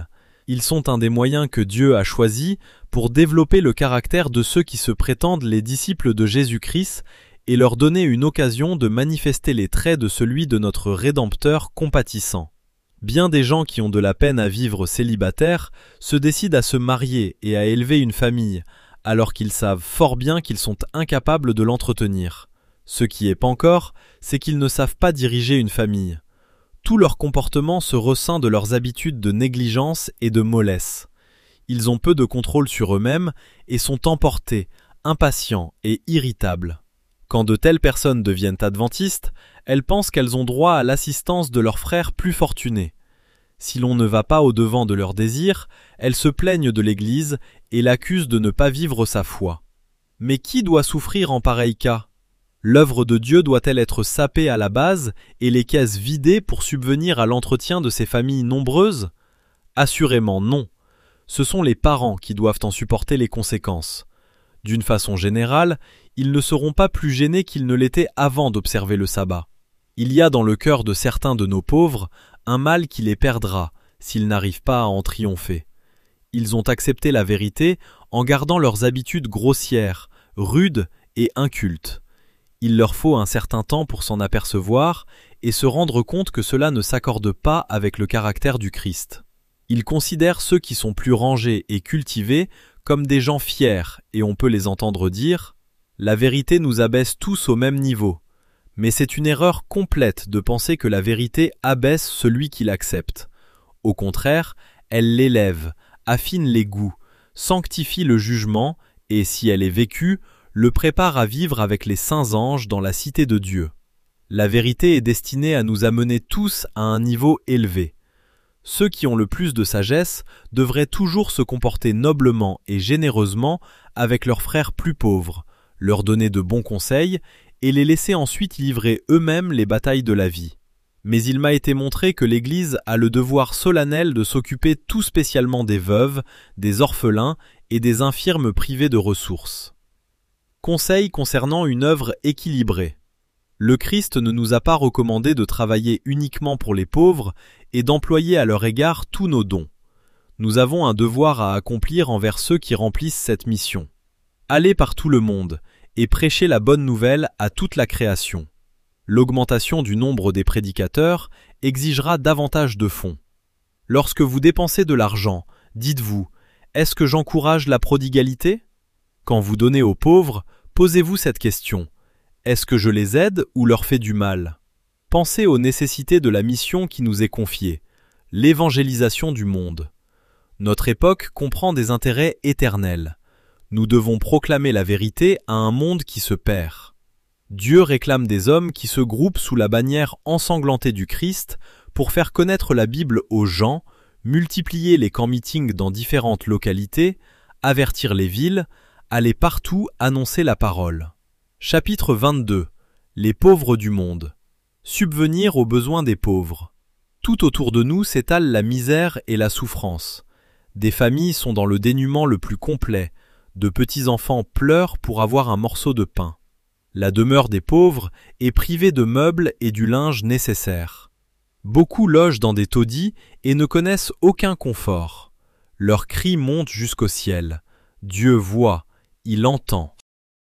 Ils sont un des moyens que Dieu a choisis pour développer le caractère de ceux qui se prétendent les disciples de Jésus-Christ et leur donner une occasion de manifester les traits de celui de notre Rédempteur compatissant. Bien des gens qui ont de la peine à vivre célibataires se décident à se marier et à élever une famille, alors qu'ils savent fort bien qu'ils sont incapables de l'entretenir. Ce qui est encore, c'est qu'ils ne savent pas diriger une famille. Tout leur comportement se ressent de leurs habitudes de négligence et de mollesse. Ils ont peu de contrôle sur eux-mêmes et sont emportés, impatients et irritables. Quand de telles personnes deviennent adventistes, elles pensent qu'elles ont droit à l'assistance de leurs frères plus fortunés. Si l'on ne va pas au-devant de leurs désirs, elles se plaignent de l'Église et l'accusent de ne pas vivre sa foi. Mais qui doit souffrir en pareil cas ? L'œuvre de Dieu doit-elle être sapée à la base et les caisses vidées pour subvenir à l'entretien de ces familles nombreuses ? Assurément non. Ce sont les parents qui doivent en supporter les conséquences. D'une façon générale, ils ne seront pas plus gênés qu'ils ne l'étaient avant d'observer le sabbat. Il y a dans le cœur de certains de nos pauvres un mal qui les perdra s'ils n'arrivent pas à en triompher. Ils ont accepté la vérité en gardant leurs habitudes grossières, rudes et incultes. Il leur faut un certain temps pour s'en apercevoir et se rendre compte que cela ne s'accorde pas avec le caractère du Christ. Ils considèrent ceux qui sont plus rangés et cultivés comme des gens fiers et on peut les entendre dire « La vérité nous abaisse tous au même niveau ». Mais c'est une erreur complète de penser que la vérité abaisse celui qui l'accepte. Au contraire, elle l'élève, affine les goûts, sanctifie le jugement et, si elle est vécue, le prépare à vivre avec les saints anges dans la cité de Dieu. La vérité est destinée à nous amener tous à un niveau élevé. Ceux qui ont le plus de sagesse devraient toujours se comporter noblement et généreusement avec leurs frères plus pauvres, leur donner de bons conseils et les laisser ensuite livrer eux-mêmes les batailles de la vie. Mais il m'a été montré que l'Église a le devoir solennel de s'occuper tout spécialement des veuves, des orphelins et des infirmes privés de ressources. Conseil concernant une œuvre équilibrée. Le Christ ne nous a pas recommandé de travailler uniquement pour les pauvres et d'employer à leur égard tous nos dons. Nous avons un devoir à accomplir envers ceux qui remplissent cette mission. Allez par tout le monde et prêchez la bonne nouvelle à toute la création. L'augmentation du nombre des prédicateurs exigera davantage de fonds. Lorsque vous dépensez de l'argent, dites-vous « Est-ce que j'encourage la prodigalité ?» Quand vous donnez aux pauvres, posez-vous cette question « Est-ce que je les aide ou leur fais du mal ?» Pensez aux nécessités de la mission qui nous est confiée, l'évangélisation du monde. Notre époque comprend des intérêts éternels. Nous devons proclamer la vérité à un monde qui se perd. Dieu réclame des hommes qui se groupent sous la bannière ensanglantée du Christ pour faire connaître la Bible aux gens, multiplier les camps-meetings dans différentes localités, avertir les villes, aller partout annoncer la parole. Chapitre 22. Les pauvres du monde. Subvenir aux besoins des pauvres. Tout autour de nous s'étale la misère et la souffrance. Des familles sont dans le dénuement le plus complet. De petits enfants pleurent pour avoir un morceau de pain. La demeure des pauvres est privée de meubles et du linge nécessaire. Beaucoup logent dans des taudis et ne connaissent aucun confort. Leurs cris montent jusqu'au ciel. Dieu voit, il entend.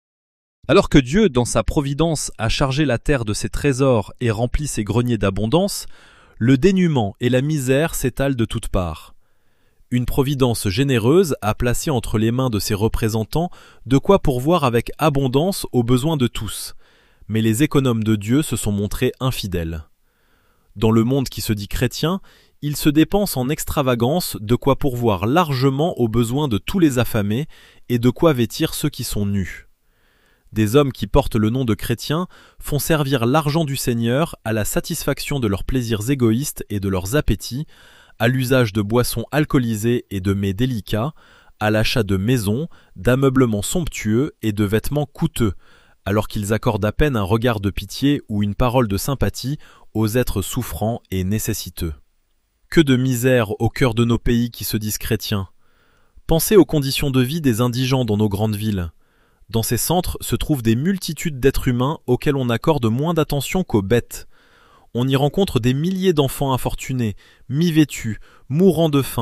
Alors que Dieu, dans sa providence, a chargé la terre de ses trésors et rempli ses greniers d'abondance, le dénuement et la misère s'étalent de toutes parts. Une providence généreuse a placé entre les mains de ses représentants de quoi pourvoir avec abondance aux besoins de tous, mais les économes de Dieu se sont montrés infidèles. Dans le monde qui se dit chrétien, il se dépense en extravagance de quoi pourvoir largement aux besoins de tous les affamés et de quoi vêtir ceux qui sont nus. Des hommes qui portent le nom de chrétiens font servir l'argent du Seigneur à la satisfaction de leurs plaisirs égoïstes et de leurs appétits, à l'usage de boissons alcoolisées et de mets délicats, à l'achat de maisons, d'ameublements somptueux et de vêtements coûteux, alors qu'ils accordent à peine un regard de pitié ou une parole de sympathie aux êtres souffrants et nécessiteux. Que de misère au cœur de nos pays qui se disent chrétiens. Pensez aux conditions de vie des indigents dans nos grandes villes. Dans ces centres se trouvent des multitudes d'êtres humains auxquels on accorde moins d'attention qu'aux bêtes. On y rencontre des milliers d'enfants infortunés, mi-vêtus, mourant de faim,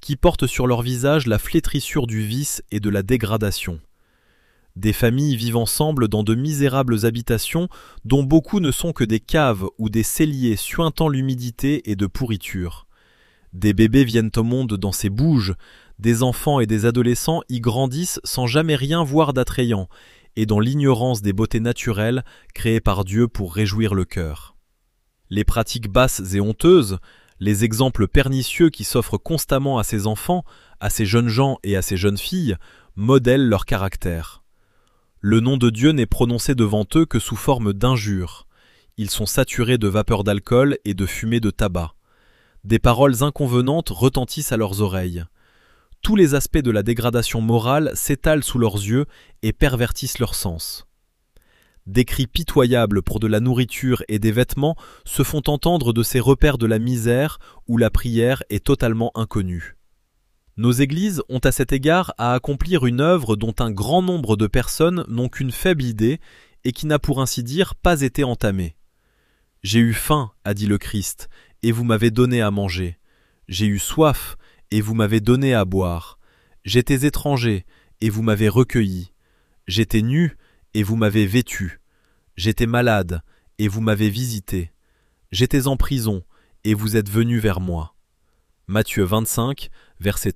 qui portent sur leur visage la flétrissure du vice et de la dégradation. Des familles vivent ensemble dans de misérables habitations dont beaucoup ne sont que des caves ou des celliers suintant l'humidité et de pourriture. Des bébés viennent au monde dans ces bouges, des enfants et des adolescents y grandissent sans jamais rien voir d'attrayant et dans l'ignorance des beautés naturelles créées par Dieu pour réjouir le cœur. Les pratiques basses et honteuses, les exemples pernicieux qui s'offrent constamment à ces enfants, à ces jeunes gens et à ces jeunes filles, modèlent leur caractère. Le nom de Dieu n'est prononcé devant eux que sous forme d'injures. Ils sont saturés de vapeur d'alcool et de fumée de tabac. Des paroles inconvenantes retentissent à leurs oreilles. Tous les aspects de la dégradation morale s'étalent sous leurs yeux et pervertissent leurs sens. Des cris pitoyables pour de la nourriture et des vêtements se font entendre de ces repères de la misère où la prière est totalement inconnue. Nos églises ont à cet égard à accomplir une œuvre dont un grand nombre de personnes n'ont qu'une faible idée et qui n'a pour ainsi dire pas été entamée. « J'ai eu faim, a dit le Christ, et vous m'avez donné à manger. J'ai eu soif, et vous m'avez donné à boire. J'étais étranger, et vous m'avez recueilli. J'étais nu, et vous m'avez vêtu. J'étais malade, et vous m'avez visité. J'étais en prison, et vous êtes venus vers moi. » Matthieu 25, versets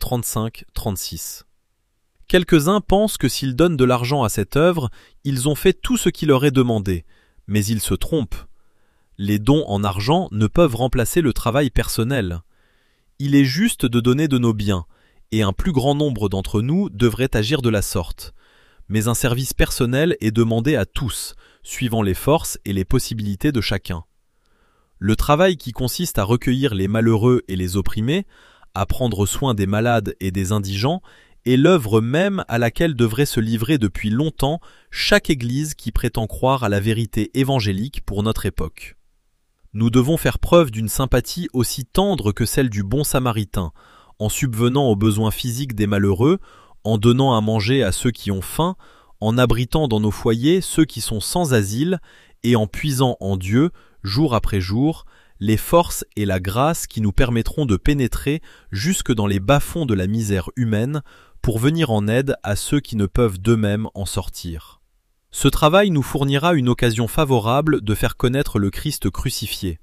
35-36. Quelques-uns pensent que s'ils donnent de l'argent à cette œuvre, ils ont fait tout ce qui leur est demandé, mais ils se trompent. Les dons en argent ne peuvent remplacer le travail personnel. Il est juste de donner de nos biens, et un plus grand nombre d'entre nous devrait agir de la sorte. Mais un service personnel est demandé à tous, suivant les forces et les possibilités de chacun. Le travail qui consiste à recueillir les malheureux et les opprimés, à prendre soin des malades et des indigents, est l'œuvre même à laquelle devrait se livrer depuis longtemps chaque Église qui prétend croire à la vérité évangélique pour notre époque. Nous devons faire preuve d'une sympathie aussi tendre que celle du bon samaritain, en subvenant aux besoins physiques des malheureux, en donnant à manger à ceux qui ont faim, en abritant dans nos foyers ceux qui sont sans asile, et en puisant en Dieu, jour après jour, les forces et la grâce qui nous permettront de pénétrer jusque dans les bas-fonds de la misère humaine pour venir en aide à ceux qui ne peuvent d'eux-mêmes en sortir. Ce travail nous fournira une occasion favorable de faire connaître le Christ crucifié.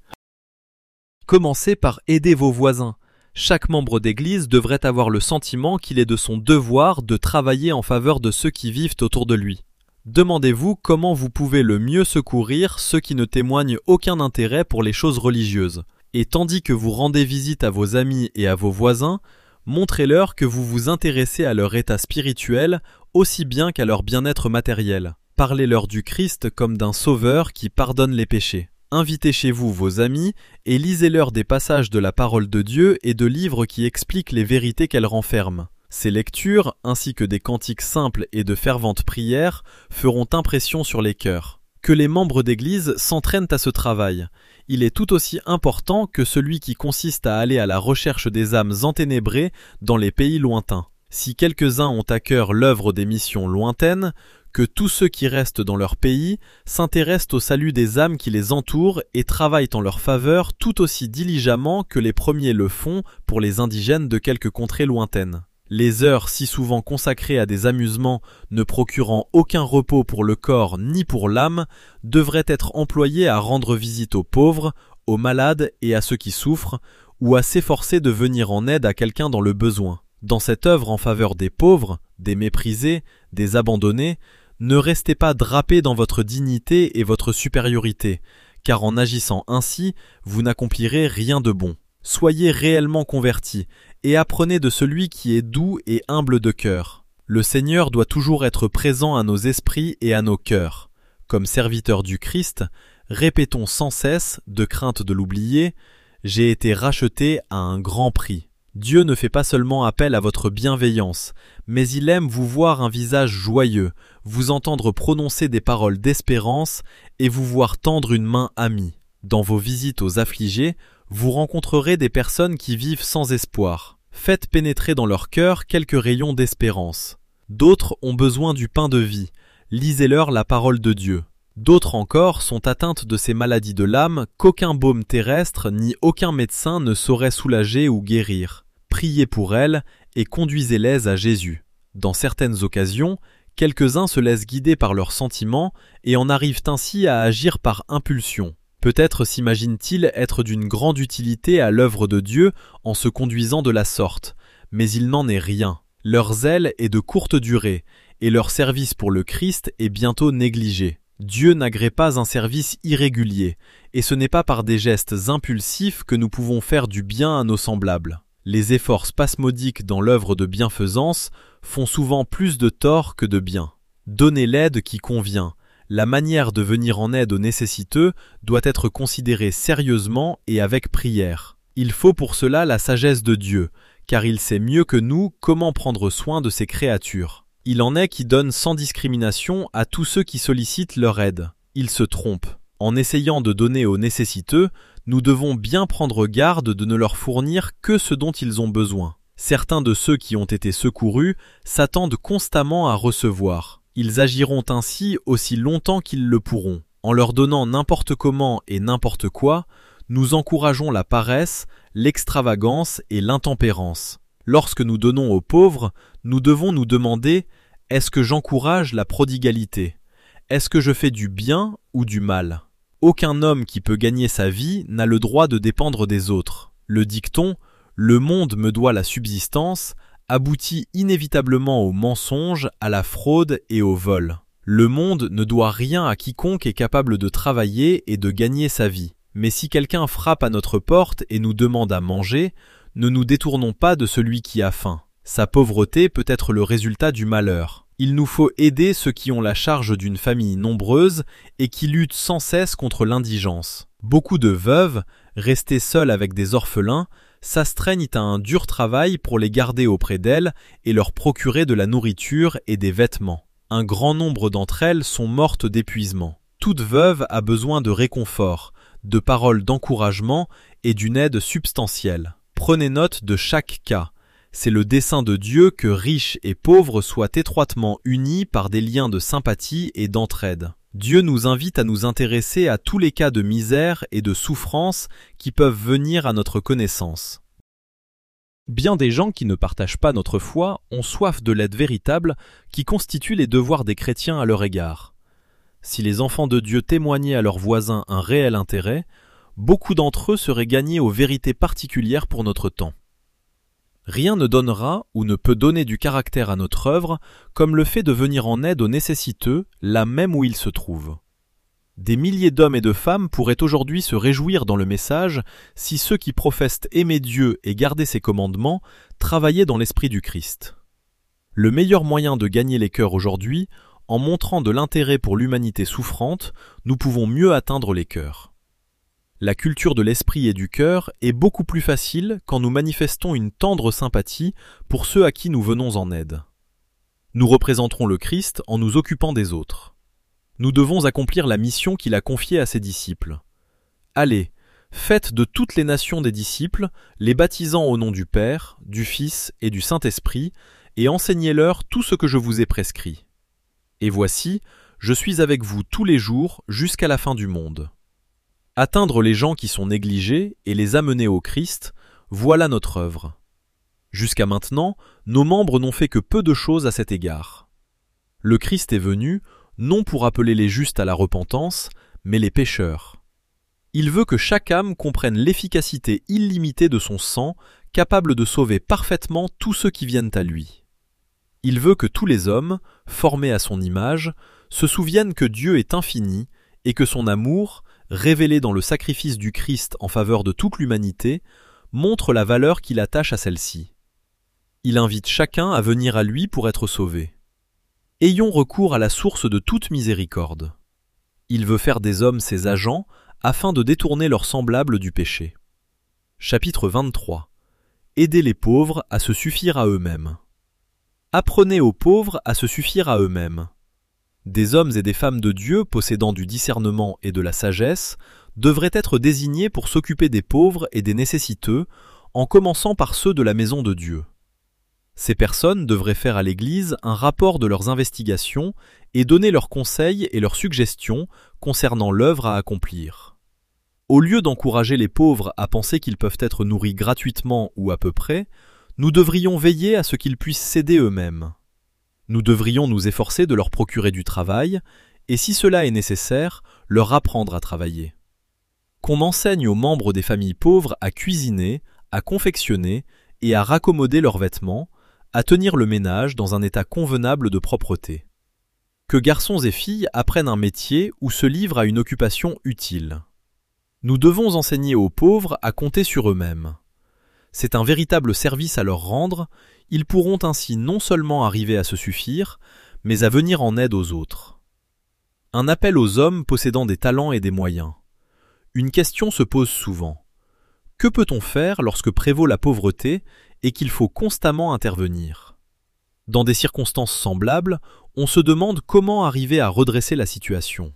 Commencez par aider vos voisins. Chaque membre d'Église devrait avoir le sentiment qu'il est de son devoir de travailler en faveur de ceux qui vivent autour de lui. Demandez-vous comment vous pouvez le mieux secourir ceux qui ne témoignent aucun intérêt pour les choses religieuses. Et tandis que vous rendez visite à vos amis et à vos voisins, montrez-leur que vous vous intéressez à leur état spirituel aussi bien qu'à leur bien-être matériel. Parlez-leur du Christ comme d'un sauveur qui pardonne les péchés. Invitez chez vous vos amis et lisez-leur des passages de la parole de Dieu et de livres qui expliquent les vérités qu'elle renferme. Ces lectures, ainsi que des cantiques simples et de ferventes prières, feront impression sur les cœurs. Que les membres d'Église s'entraînent à ce travail. Il est tout aussi important que celui qui consiste à aller à la recherche des âmes enténébrées dans les pays lointains. Si quelques-uns ont à cœur l'œuvre des missions lointaines, que tous ceux qui restent dans leur pays s'intéressent au salut des âmes qui les entourent et travaillent en leur faveur tout aussi diligemment que les premiers le font pour les indigènes de quelques contrées lointaines. Les heures si souvent consacrées à des amusements ne procurant aucun repos pour le corps ni pour l'âme devraient être employées à rendre visite aux pauvres, aux malades et à ceux qui souffrent, ou à s'efforcer de venir en aide à quelqu'un dans le besoin. Dans cette œuvre en faveur des pauvres, des méprisés, des abandonnés, ne restez pas drapés dans votre dignité et votre supériorité, car en agissant ainsi, vous n'accomplirez rien de bon. Soyez réellement convertis et apprenez de celui qui est doux et humble de cœur. Le Seigneur doit toujours être présent à nos esprits et à nos cœurs. Comme serviteurs du Christ, répétons sans cesse, de crainte de l'oublier, « J'ai été racheté à un grand prix ». Dieu ne fait pas seulement appel à votre bienveillance, mais il aime vous voir un visage joyeux, vous entendre prononcer des paroles d'espérance et vous voir tendre une main amie. Dans vos visites aux affligés, vous rencontrerez des personnes qui vivent sans espoir. Faites pénétrer dans leur cœur quelques rayons d'espérance. D'autres ont besoin du pain de vie. Lisez-leur la parole de Dieu. D'autres encore sont atteintes de ces maladies de l'âme qu'aucun baume terrestre ni aucun médecin ne saurait soulager ou guérir. priez pour elles et conduisez-les à Jésus. Dans certaines occasions, quelques-uns se laissent guider par leurs sentiments et en arrivent ainsi à agir par impulsion. Peut-être s'imaginent-ils être d'une grande utilité à l'œuvre de Dieu en se conduisant de la sorte, mais il n'en est rien. Leur zèle est de courte durée, et leur service pour le Christ est bientôt négligé. Dieu n'agrée pas un service irrégulier, et ce n'est pas par des gestes impulsifs que nous pouvons faire du bien à nos semblables. Les efforts spasmodiques dans l'œuvre de bienfaisance font souvent plus de tort que de bien. Donner l'aide qui convient. La manière de venir en aide aux nécessiteux doit être considérée sérieusement et avec prière. Il faut pour cela la sagesse de Dieu, car il sait mieux que nous comment prendre soin de ses créatures. Il en est qui donnent sans discrimination à tous ceux qui sollicitent leur aide. Ils se trompent. En essayant de donner aux nécessiteux, nous devons bien prendre garde de ne leur fournir que ce dont ils ont besoin. Certains de ceux qui ont été secourus s'attendent constamment à recevoir. Ils agiront ainsi aussi longtemps qu'ils le pourront. En leur donnant n'importe comment et n'importe quoi, nous encourageons la paresse, l'extravagance et l'intempérance. Lorsque nous donnons aux pauvres, nous devons nous demander « Est-ce que j'encourage la prodigalité ? Est-ce que je fais du bien ou du mal ?» Aucun homme qui peut gagner sa vie n'a le droit de dépendre des autres. Le dicton « Le monde me doit la subsistance » aboutit inévitablement au mensonge, à la fraude et au vol. Le monde ne doit rien à quiconque est capable de travailler et de gagner sa vie. Mais si quelqu'un frappe à notre porte et nous demande à manger, ne nous détournons pas de celui qui a faim. Sa pauvreté peut être le résultat du malheur. Il nous faut aider ceux qui ont la charge d'une famille nombreuse et qui luttent sans cesse contre l'indigence. Beaucoup de veuves, restées seules avec des orphelins, s'astreignent à un dur travail pour les garder auprès d'elles et leur procurer de la nourriture et des vêtements. Un grand nombre d'entre elles sont mortes d'épuisement. Toute veuve a besoin de réconfort, de paroles d'encouragement et d'une aide substantielle. Prenez note de chaque cas. C'est le dessein de Dieu que riches et pauvres soient étroitement unis par des liens de sympathie et d'entraide. Dieu nous invite à nous intéresser à tous les cas de misère et de souffrance qui peuvent venir à notre connaissance. Bien des gens qui ne partagent pas notre foi ont soif de l'aide véritable qui constitue les devoirs des chrétiens à leur égard. Si les enfants de Dieu témoignaient à leurs voisins un réel intérêt, beaucoup d'entre eux seraient gagnés aux vérités particulières pour notre temps. Rien ne donnera ou ne peut donner du caractère à notre œuvre comme le fait de venir en aide aux nécessiteux, là même où ils se trouvent. Des milliers d'hommes et de femmes pourraient aujourd'hui se réjouir dans le message si ceux qui professent aimer Dieu et garder ses commandements travaillaient dans l'esprit du Christ. Le meilleur moyen de gagner les cœurs aujourd'hui, en montrant de l'intérêt pour l'humanité souffrante, nous pouvons mieux atteindre les cœurs. La culture de l'esprit et du cœur est beaucoup plus facile quand nous manifestons une tendre sympathie pour ceux à qui nous venons en aide. Nous représenterons le Christ en nous occupant des autres. Nous devons accomplir la mission qu'il a confiée à ses disciples. Allez, faites de toutes les nations des disciples, les baptisant au nom du Père, du Fils et du Saint-Esprit, et enseignez-leur tout ce que je vous ai prescrit. Et voici, je suis avec vous tous les jours jusqu'à la fin du monde. Atteindre les gens qui sont négligés et les amener au Christ, voilà notre œuvre. Jusqu'à maintenant, nos membres n'ont fait que peu de choses à cet égard. Le Christ est venu, non pour appeler les justes à la repentance, mais les pécheurs. Il veut que chaque âme comprenne l'efficacité illimitée de son sang, capable de sauver parfaitement tous ceux qui viennent à lui. Il veut que tous les hommes, formés à son image, se souviennent que Dieu est infini et que son amour, révélé dans le sacrifice du Christ en faveur de toute l'humanité, montre la valeur qu'il attache à celle-ci. Il invite chacun à venir à lui pour être sauvé. Ayons recours à la source de toute miséricorde. Il veut faire des hommes ses agents afin de détourner leurs semblables du péché. Chapitre 23. Aidez les pauvres à se suffire à eux-mêmes. Apprenez aux pauvres à se suffire à eux-mêmes. Des hommes et des femmes de Dieu possédant du discernement et de la sagesse devraient être désignés pour s'occuper des pauvres et des nécessiteux, en commençant par ceux de la maison de Dieu. Ces personnes devraient faire à l'Église un rapport de leurs investigations et donner leurs conseils et leurs suggestions concernant l'œuvre à accomplir. Au lieu d'encourager les pauvres à penser qu'ils peuvent être nourris gratuitement ou à peu près, nous devrions veiller à ce qu'ils puissent s'aider eux-mêmes. Nous devrions nous efforcer de leur procurer du travail, et si cela est nécessaire, leur apprendre à travailler. Qu'on enseigne aux membres des familles pauvres à cuisiner, à confectionner et à raccommoder leurs vêtements, à tenir le ménage dans un état convenable de propreté. Que garçons et filles apprennent un métier ou se livrent à une occupation utile. Nous devons enseigner aux pauvres à compter sur eux-mêmes. C'est un véritable service à leur rendre, ils pourront ainsi non seulement arriver à se suffire, mais à venir en aide aux autres. Un appel aux hommes possédant des talents et des moyens. Une question se pose souvent. Que peut-on faire lorsque prévaut la pauvreté et qu'il faut constamment intervenir? Dans des circonstances semblables, on se demande comment arriver à redresser la situation.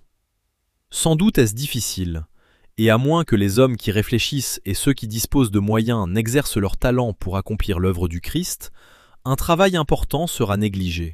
Sans doute est-ce difficile, et à moins que les hommes qui réfléchissent et ceux qui disposent de moyens n'exercent leur talent pour accomplir l'œuvre du Christ, un travail important sera négligé.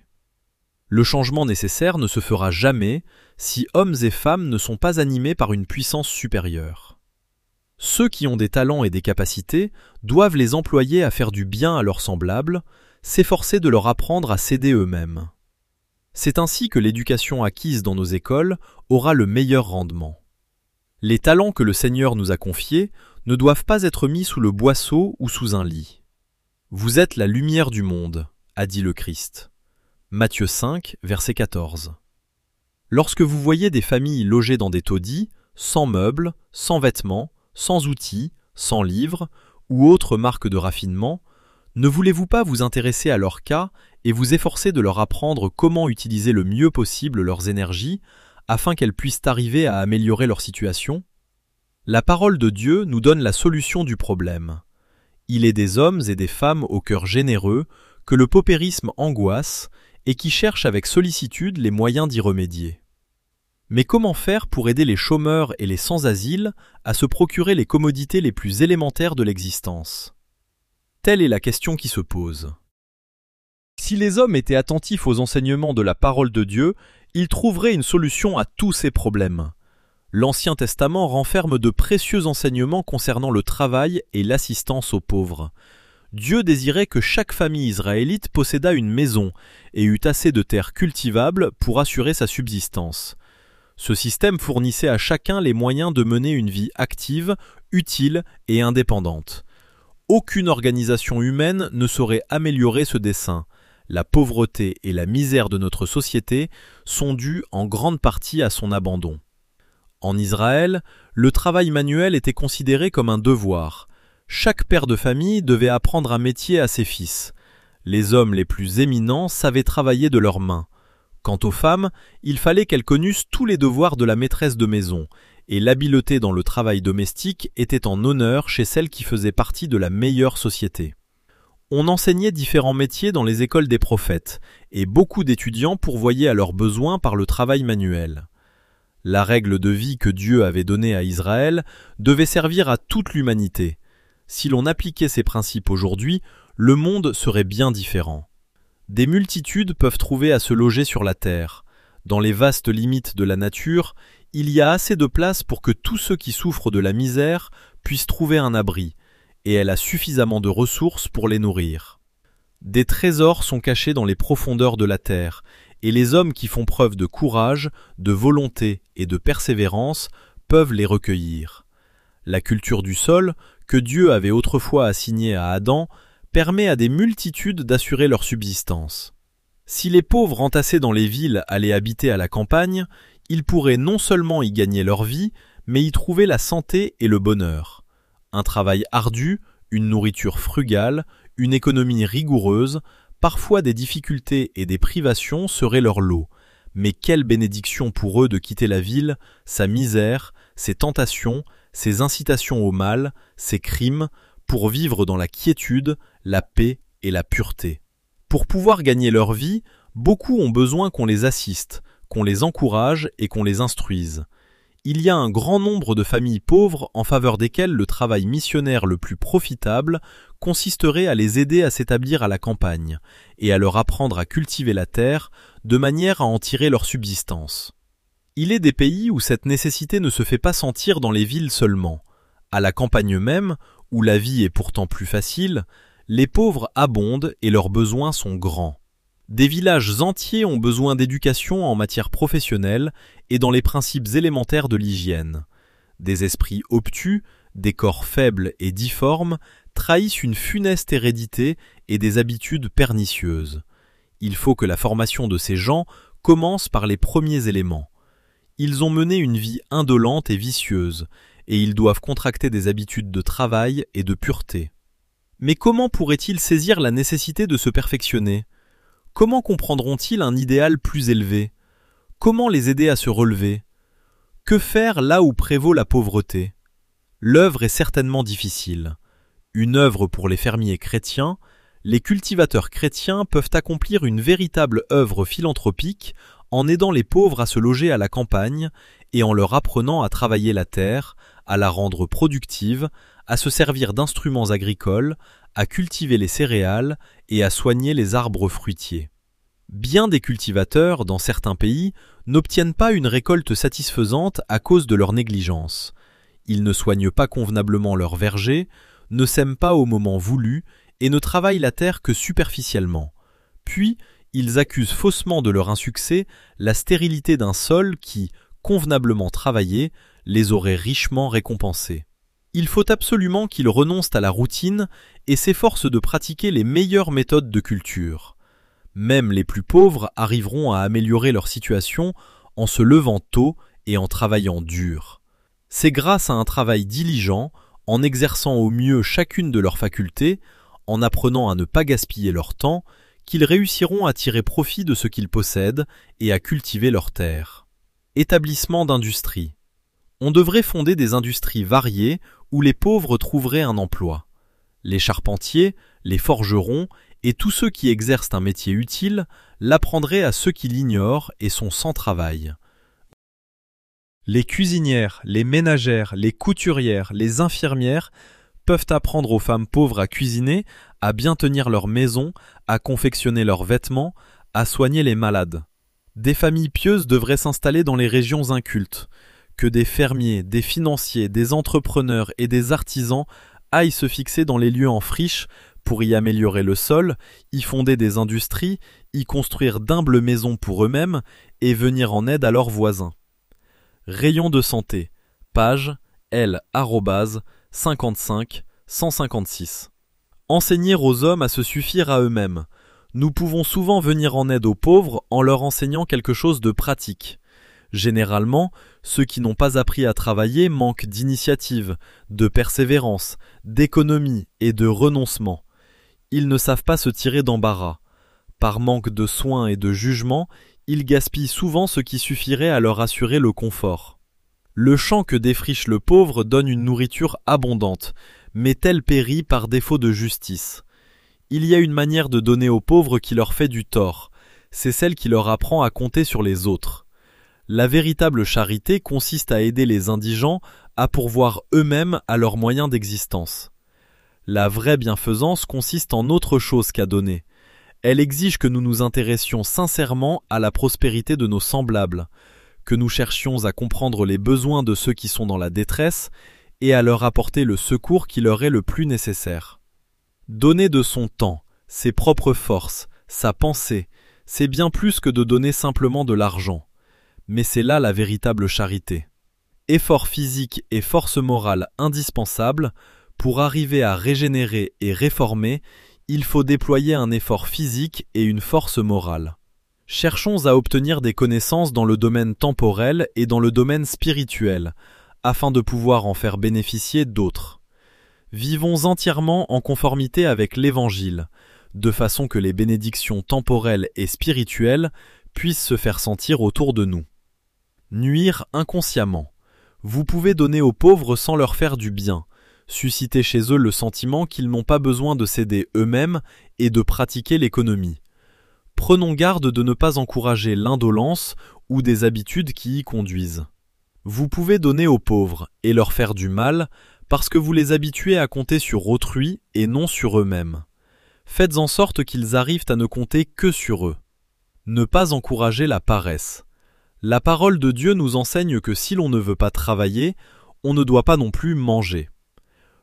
Le changement nécessaire ne se fera jamais si hommes et femmes ne sont pas animés par une puissance supérieure. Ceux qui ont des talents et des capacités doivent les employer à faire du bien à leurs semblables, s'efforcer de leur apprendre à s'aider eux-mêmes. C'est ainsi que l'éducation acquise dans nos écoles aura le meilleur rendement. Les talents que le Seigneur nous a confiés ne doivent pas être mis sous le boisseau ou sous un lit. Vous êtes la lumière du monde, a dit le Christ. Matthieu 5, verset 14. Lorsque vous voyez des familles logées dans des taudis, sans meubles, sans vêtements, sans outils, sans livres ou autres marques de raffinement, ne voulez-vous pas vous intéresser à leur cas et vous efforcer de leur apprendre comment utiliser le mieux possible leurs énergies afin qu'elles puissent arriver à améliorer leur situation? La parole de Dieu nous donne la solution du problème. Il est des hommes et des femmes au cœur généreux que le paupérisme angoisse et qui cherchent avec sollicitude les moyens d'y remédier. Mais comment faire pour aider les chômeurs et les sans-asile à se procurer les commodités les plus élémentaires de l'existence? Telle est la question qui se pose. Si les hommes étaient attentifs aux enseignements de la parole de Dieu, ils trouveraient une solution à tous ces problèmes. L'Ancien Testament renferme de précieux enseignements concernant le travail et l'assistance aux pauvres. Dieu désirait que chaque famille israélite possédât une maison et eût assez de terres cultivables pour assurer sa subsistance. Ce système fournissait à chacun les moyens de mener une vie active, utile et indépendante. Aucune organisation humaine ne saurait améliorer ce dessein. La pauvreté et la misère de notre société sont dues en grande partie à son abandon. En Israël, le travail manuel était considéré comme un devoir. Chaque père de famille devait apprendre un métier à ses fils. Les hommes les plus éminents savaient travailler de leurs mains. Quant aux femmes, il fallait qu'elles connussent tous les devoirs de la maîtresse de maison, et l'habileté dans le travail domestique était en honneur chez celles qui faisaient partie de la meilleure société. On enseignait différents métiers dans les écoles des prophètes, et beaucoup d'étudiants pourvoyaient à leurs besoins par le travail manuel. La règle de vie que Dieu avait donnée à Israël devait servir à toute l'humanité. Si l'on appliquait ces principes aujourd'hui, le monde serait bien différent. Des multitudes peuvent trouver à se loger sur la terre. Dans les vastes limites de la nature, il y a assez de place pour que tous ceux qui souffrent de la misère puissent trouver un abri, et elle a suffisamment de ressources pour les nourrir. Des trésors sont cachés dans les profondeurs de la terre, et les hommes qui font preuve de courage, de volonté et de persévérance peuvent les recueillir. La culture du sol, que Dieu avait autrefois assignée à Adam, permet à des multitudes d'assurer leur subsistance. Si les pauvres entassés dans les villes allaient habiter à la campagne, ils pourraient non seulement y gagner leur vie, mais y trouver la santé et le bonheur. Un travail ardu, une nourriture frugale, une économie rigoureuse, parfois des difficultés et des privations seraient leur lot. Mais quelle bénédiction pour eux de quitter la ville, sa misère, ses tentations, ses incitations au mal, ses crimes, pour vivre dans la quiétude, la paix et la pureté. Pour pouvoir gagner leur vie, beaucoup ont besoin qu'on les assiste, qu'on les encourage et qu'on les instruise. Il y a un grand nombre de familles pauvres en faveur desquelles le travail missionnaire le plus profitable consisterait à les aider à s'établir à la campagne et à leur apprendre à cultiver la terre de manière à en tirer leur subsistance. Il est des pays où cette nécessité ne se fait pas sentir dans les villes seulement. À la campagne même, où la vie est pourtant plus facile, Les pauvres abondent et leurs besoins sont grands. Des villages entiers ont besoin d'éducation en matière professionnelle et dans les principes élémentaires de l'hygiène. Des esprits obtus, des corps faibles et difformes trahissent une funeste hérédité et des habitudes pernicieuses. Il faut que la formation de ces gens commence par les premiers éléments. Ils ont mené une vie indolente et vicieuse, et ils doivent contracter des habitudes de travail et de pureté. Mais comment pourraient-ils saisir la nécessité de se perfectionner ? Comment comprendront-ils un idéal plus élevé ? Comment les aider à se relever ? Que faire là où prévaut la pauvreté ? L'œuvre est certainement difficile. Une œuvre pour les fermiers chrétiens, les cultivateurs chrétiens peuvent accomplir une véritable œuvre philanthropique en aidant les pauvres à se loger à la campagne et en leur apprenant à travailler la terre, à la rendre productive, à se servir d'instruments agricoles, à cultiver les céréales et à soigner les arbres fruitiers. Bien des cultivateurs, dans certains pays, n'obtiennent pas une récolte satisfaisante à cause de leur négligence. Ils ne soignent pas convenablement leurs vergers, ne sèment pas au moment voulu et ne travaillent la terre que superficiellement. Puis, ils accusent faussement de leur insuccès la stérilité d'un sol qui, convenablement travaillé, les aurait richement récompensés. Il faut absolument qu'ils renoncent à la routine et s'efforcent de pratiquer les meilleures méthodes de culture. Même les plus pauvres arriveront à améliorer leur situation en se levant tôt et en travaillant dur. C'est grâce à un travail diligent, en exerçant au mieux chacune de leurs facultés, en apprenant à ne pas gaspiller leur temps, qu'ils réussiront à tirer profit de ce qu'ils possèdent et à cultiver leurs terres. Établissement d'industrie. On devrait fonder des industries variées où les pauvres trouveraient un emploi. Les charpentiers, les forgerons et tous ceux qui exercent un métier utile l'apprendraient à ceux qui l'ignorent et sont sans travail. Les cuisinières, les ménagères, les couturières, les infirmières peuvent apprendre aux femmes pauvres à cuisiner, à bien tenir leur maison, à confectionner leurs vêtements, à soigner les malades. Des familles pieuses devraient s'installer dans les régions incultes. Que des fermiers, des financiers, des entrepreneurs et des artisans aillent se fixer dans les lieux en friche pour y améliorer le sol, y fonder des industries, y construire d'humbles maisons pour eux-mêmes et venir en aide à leurs voisins. Rayon de santé, page L@55-156. Enseigner aux hommes à se suffire à eux-mêmes. Nous pouvons souvent venir en aide aux pauvres en leur enseignant quelque chose de pratique. Généralement, ceux qui n'ont pas appris à travailler manquent d'initiative, de persévérance, d'économie et de renoncement. Ils ne savent pas se tirer d'embarras. Par manque de soins et de jugement, ils gaspillent souvent ce qui suffirait à leur assurer le confort. Le champ que défriche le pauvre donne une nourriture abondante, mais elle périt par défaut de justice. Il y a une manière de donner aux pauvres qui leur fait du tort, c'est celle qui leur apprend à compter sur les autres. La véritable charité consiste à aider les indigents à pourvoir eux-mêmes à leurs moyens d'existence. La vraie bienfaisance consiste en autre chose qu'à donner. Elle exige que nous nous intéressions sincèrement à la prospérité de nos semblables, que nous cherchions à comprendre les besoins de ceux qui sont dans la détresse et à leur apporter le secours qui leur est le plus nécessaire. Donner de son temps, ses propres forces, sa pensée, c'est bien plus que de donner simplement de l'argent. Mais c'est là la véritable charité. Effort physique et force morale indispensables, pour arriver à régénérer et réformer, il faut déployer un effort physique et une force morale. Cherchons à obtenir des connaissances dans le domaine temporel et dans le domaine spirituel, afin de pouvoir en faire bénéficier d'autres. Vivons entièrement en conformité avec l'Évangile, de façon que les bénédictions temporelles et spirituelles puissent se faire sentir autour de nous. Nuire inconsciemment. Vous pouvez donner aux pauvres sans leur faire du bien, susciter chez eux le sentiment qu'ils n'ont pas besoin de s'aider eux-mêmes et de pratiquer l'économie. Prenons garde de ne pas encourager l'indolence ou des habitudes qui y conduisent. Vous pouvez donner aux pauvres et leur faire du mal parce que vous les habituez à compter sur autrui et non sur eux-mêmes. Faites en sorte qu'ils arrivent à ne compter que sur eux. Ne pas encourager la paresse. La parole de Dieu nous enseigne que si l'on ne veut pas travailler, on ne doit pas non plus manger.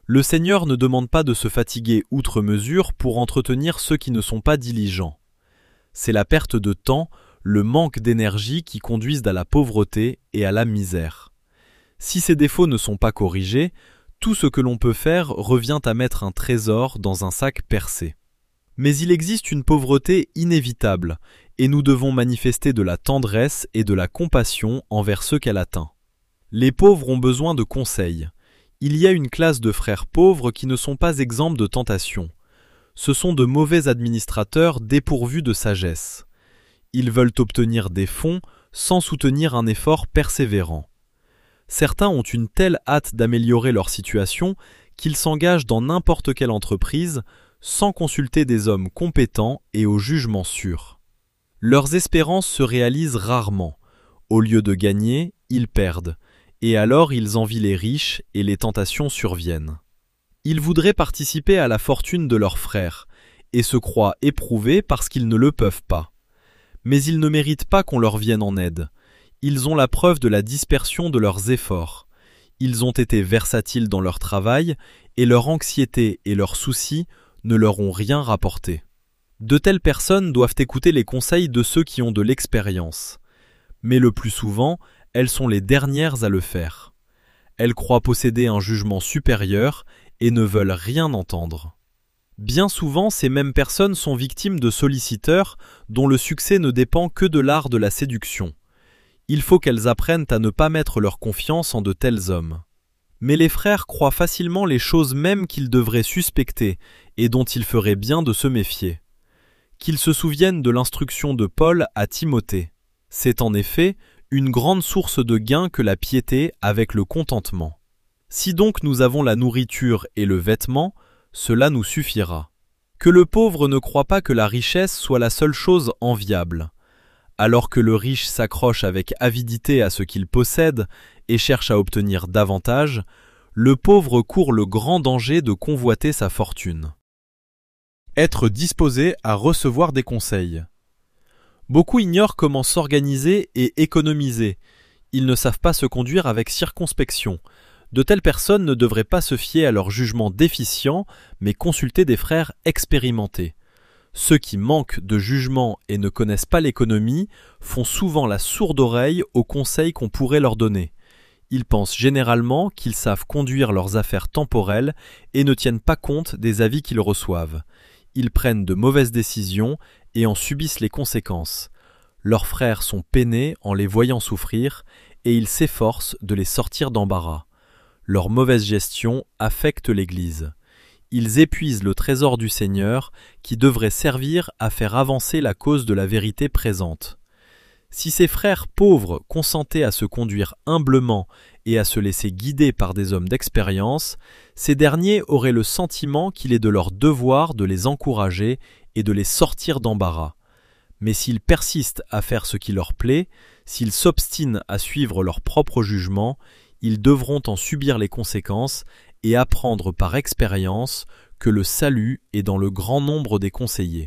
Le Seigneur ne demande pas de se fatiguer outre mesure pour entretenir ceux qui ne sont pas diligents. C'est la perte de temps, le manque d'énergie qui conduisent à la pauvreté et à la misère. Si ces défauts ne sont pas corrigés, tout ce que l'on peut faire revient à mettre un trésor dans un sac percé. Mais il existe une pauvreté inévitable, et nous devons manifester de la tendresse et de la compassion envers ceux qu'elle atteint. Les pauvres ont besoin de conseils. Il y a une classe de frères pauvres qui ne sont pas exempts de tentation. Ce sont de mauvais administrateurs dépourvus de sagesse. Ils veulent obtenir des fonds sans soutenir un effort persévérant. Certains ont une telle hâte d'améliorer leur situation qu'ils s'engagent dans n'importe quelle entreprise sans consulter des hommes compétents et au jugement sûr. Leurs espérances se réalisent rarement. Au lieu de gagner, ils perdent. Et alors ils envient les riches et les tentations surviennent. Ils voudraient participer à la fortune de leurs frères et se croient éprouvés parce qu'ils ne le peuvent pas. Mais ils ne méritent pas qu'on leur vienne en aide. Ils ont la preuve de la dispersion de leurs efforts. Ils ont été versatiles dans leur travail et leur anxiété et leurs soucis ne leur ont rien rapporté. De telles personnes doivent écouter les conseils de ceux qui ont de l'expérience. Mais le plus souvent, elles sont les dernières à le faire. Elles croient posséder un jugement supérieur et ne veulent rien entendre. Bien souvent, ces mêmes personnes sont victimes de solliciteurs dont le succès ne dépend que de l'art de la séduction. Il faut qu'elles apprennent à ne pas mettre leur confiance en de tels hommes. Mais les frères croient facilement les choses mêmes qu'ils devraient suspecter et dont il ferait bien de se méfier. Qu'ils se souviennent de l'instruction de Paul à Timothée. C'est en effet une grande source de gain que la piété avec le contentement. Si donc nous avons la nourriture et le vêtement, cela nous suffira. Que le pauvre ne croit pas que la richesse soit la seule chose enviable. Alors que le riche s'accroche avec avidité à ce qu'il possède et cherche à obtenir davantage, le pauvre court le grand danger de convoiter sa fortune. Être disposé à recevoir des conseils. Beaucoup ignorent comment s'organiser et économiser. Ils ne savent pas se conduire avec circonspection. De telles personnes ne devraient pas se fier à leur jugement déficient, mais consulter des frères expérimentés. Ceux qui manquent de jugement et ne connaissent pas l'économie font souvent la sourde oreille aux conseils qu'on pourrait leur donner. Ils pensent généralement qu'ils savent conduire leurs affaires temporelles et ne tiennent pas compte des avis qu'ils reçoivent. Ils prennent de mauvaises décisions et en subissent les conséquences. Leurs frères sont peinés en les voyant souffrir et ils s'efforcent de les sortir d'embarras. Leur mauvaise gestion affecte l'Église. Ils épuisent le trésor du Seigneur qui devrait servir à faire avancer la cause de la vérité présente. Si ces frères pauvres consentaient à se conduire humblement et à se laisser guider par des hommes d'expérience, ces derniers auraient le sentiment qu'il est de leur devoir de les encourager et de les sortir d'embarras. Mais s'ils persistent à faire ce qui leur plaît, s'ils s'obstinent à suivre leur propre jugement, ils devront en subir les conséquences et apprendre par expérience que le salut est dans le grand nombre des conseillers.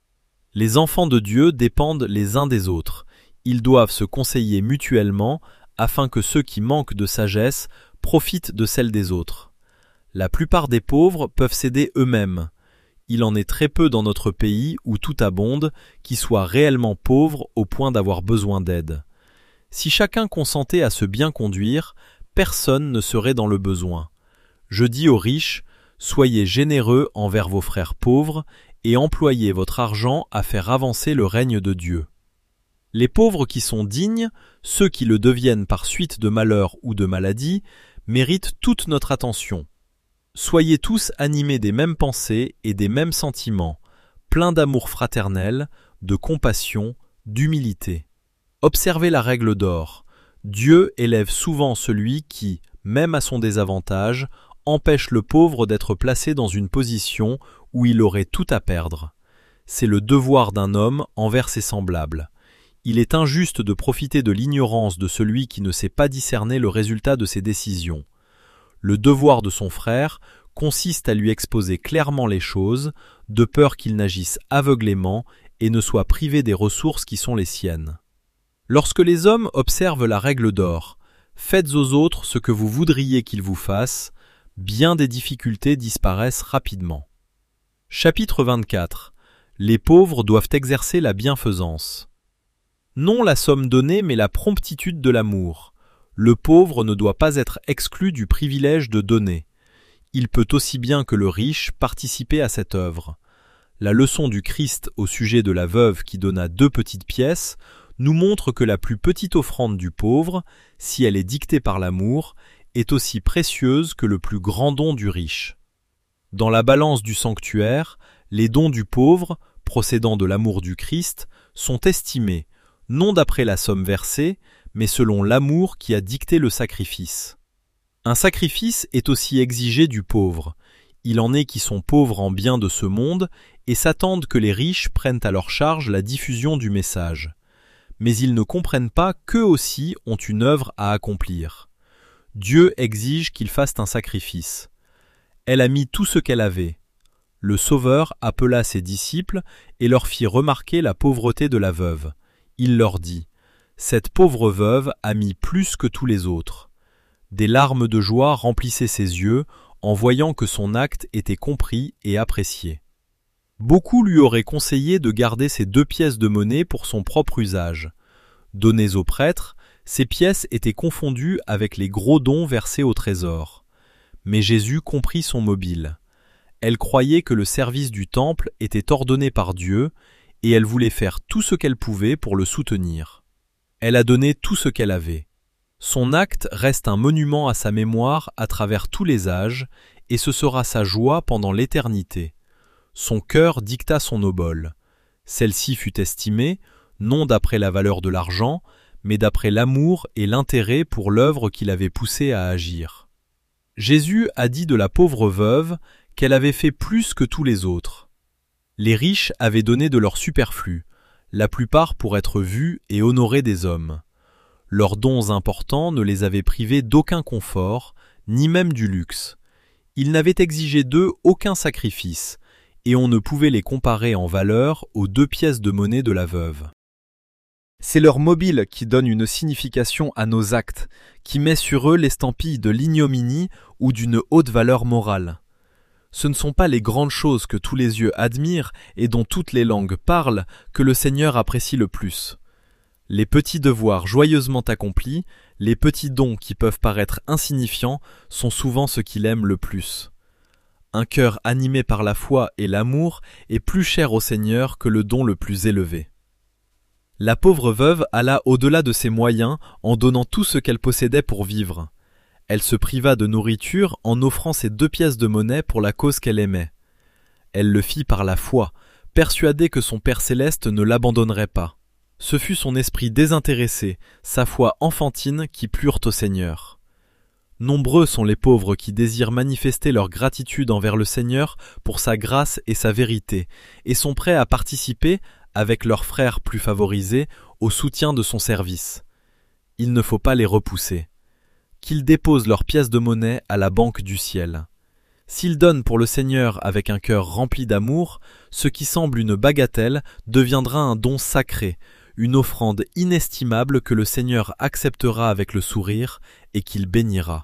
Les enfants de Dieu dépendent les uns des autres. Ils doivent se conseiller mutuellement afin que ceux qui manquent de sagesse profitent de celle des autres. La plupart des pauvres peuvent s'aider eux-mêmes. Il en est très peu dans notre pays où tout abonde qui soient réellement pauvres au point d'avoir besoin d'aide. Si chacun consentait à se bien conduire, personne ne serait dans le besoin. Je dis aux riches, soyez généreux envers vos frères pauvres et employez votre argent à faire avancer le règne de Dieu. Les pauvres qui sont dignes, ceux qui le deviennent par suite de malheur ou de maladie, méritent toute notre attention. Soyez tous animés des mêmes pensées et des mêmes sentiments, pleins d'amour fraternel, de compassion, d'humilité. Observez la règle d'or. Dieu élève souvent celui qui, même à son désavantage, empêche le pauvre d'être placé dans une position où il aurait tout à perdre. C'est le devoir d'un homme envers ses semblables. Il est injuste de profiter de l'ignorance de celui qui ne sait pas discerner le résultat de ses décisions. Le devoir de son frère consiste à lui exposer clairement les choses, de peur qu'il n'agisse aveuglément et ne soit privé des ressources qui sont les siennes. Lorsque les hommes observent la règle d'or, faites aux autres ce que vous voudriez qu'ils vous fassent, bien des difficultés disparaissent rapidement. Chapitre 24. Les pauvres doivent exercer la bienfaisance. Non la somme donnée, mais la promptitude de l'amour. Le pauvre ne doit pas être exclu du privilège de donner. Il peut aussi bien que le riche participer à cette œuvre. La leçon du Christ au sujet de la veuve qui donna 2 petites pièces nous montre que la plus petite offrande du pauvre, si elle est dictée par l'amour, est aussi précieuse que le plus grand don du riche. Dans la balance du sanctuaire, les dons du pauvre, procédant de l'amour du Christ, sont estimés, non d'après la somme versée, mais selon l'amour qui a dicté le sacrifice. Un sacrifice est aussi exigé du pauvre. Il en est qui sont pauvres en biens de ce monde et s'attendent que les riches prennent à leur charge la diffusion du message. Mais ils ne comprennent pas qu'eux aussi ont une œuvre à accomplir. Dieu exige qu'ils fassent un sacrifice. Elle a mis tout ce qu'elle avait. Le Sauveur appela ses disciples et leur fit remarquer la pauvreté de la veuve. Il leur dit : « Cette pauvre veuve a mis plus que tous les autres. » Des larmes de joie remplissaient ses yeux en voyant que son acte était compris et apprécié. Beaucoup lui auraient conseillé de garder ces 2 pièces de monnaie pour son propre usage. Données aux prêtres, ces pièces étaient confondues avec les gros dons versés au trésor. Mais Jésus comprit son mobile. Elle croyait que le service du temple était ordonné par Dieu et elle voulait faire tout ce qu'elle pouvait pour le soutenir. Elle a donné tout ce qu'elle avait. Son acte reste un monument à sa mémoire à travers tous les âges, et ce sera sa joie pendant l'éternité. Son cœur dicta son obole. Celle-ci fut estimée, non d'après la valeur de l'argent, mais d'après l'amour et l'intérêt pour l'œuvre qui l'avait poussée à agir. Jésus a dit de la pauvre veuve qu'elle avait fait plus que tous les autres. Les riches avaient donné de leur superflu, la plupart pour être vus et honorés des hommes. Leurs dons importants ne les avaient privés d'aucun confort, ni même du luxe. Ils n'avaient exigé d'eux aucun sacrifice, et on ne pouvait les comparer en valeur aux 2 pièces de monnaie de la veuve. C'est leur mobile qui donne une signification à nos actes, qui met sur eux l'estampille de l'ignominie ou d'une haute valeur morale. Ce ne sont pas les grandes choses que tous les yeux admirent et dont toutes les langues parlent que le Seigneur apprécie le plus. Les petits devoirs joyeusement accomplis, les petits dons qui peuvent paraître insignifiants, sont souvent ce qu'il aime le plus. Un cœur animé par la foi et l'amour est plus cher au Seigneur que le don le plus élevé. La pauvre veuve alla au-delà de ses moyens en donnant tout ce qu'elle possédait pour vivre. Elle se priva de nourriture en offrant ses 2 pièces de monnaie pour la cause qu'elle aimait. Elle le fit par la foi, persuadée que son Père céleste ne l'abandonnerait pas. Ce fut son esprit désintéressé, sa foi enfantine qui plurent au Seigneur. Nombreux sont les pauvres qui désirent manifester leur gratitude envers le Seigneur pour sa grâce et sa vérité, et sont prêts à participer, avec leurs frères plus favorisés, au soutien de son service. Il ne faut pas les repousser. Qu'ils déposent leurs pièces de monnaie à la banque du ciel. S'ils donnent pour le Seigneur avec un cœur rempli d'amour, ce qui semble une bagatelle deviendra un don sacré, une offrande inestimable que le Seigneur acceptera avec le sourire et qu'il bénira.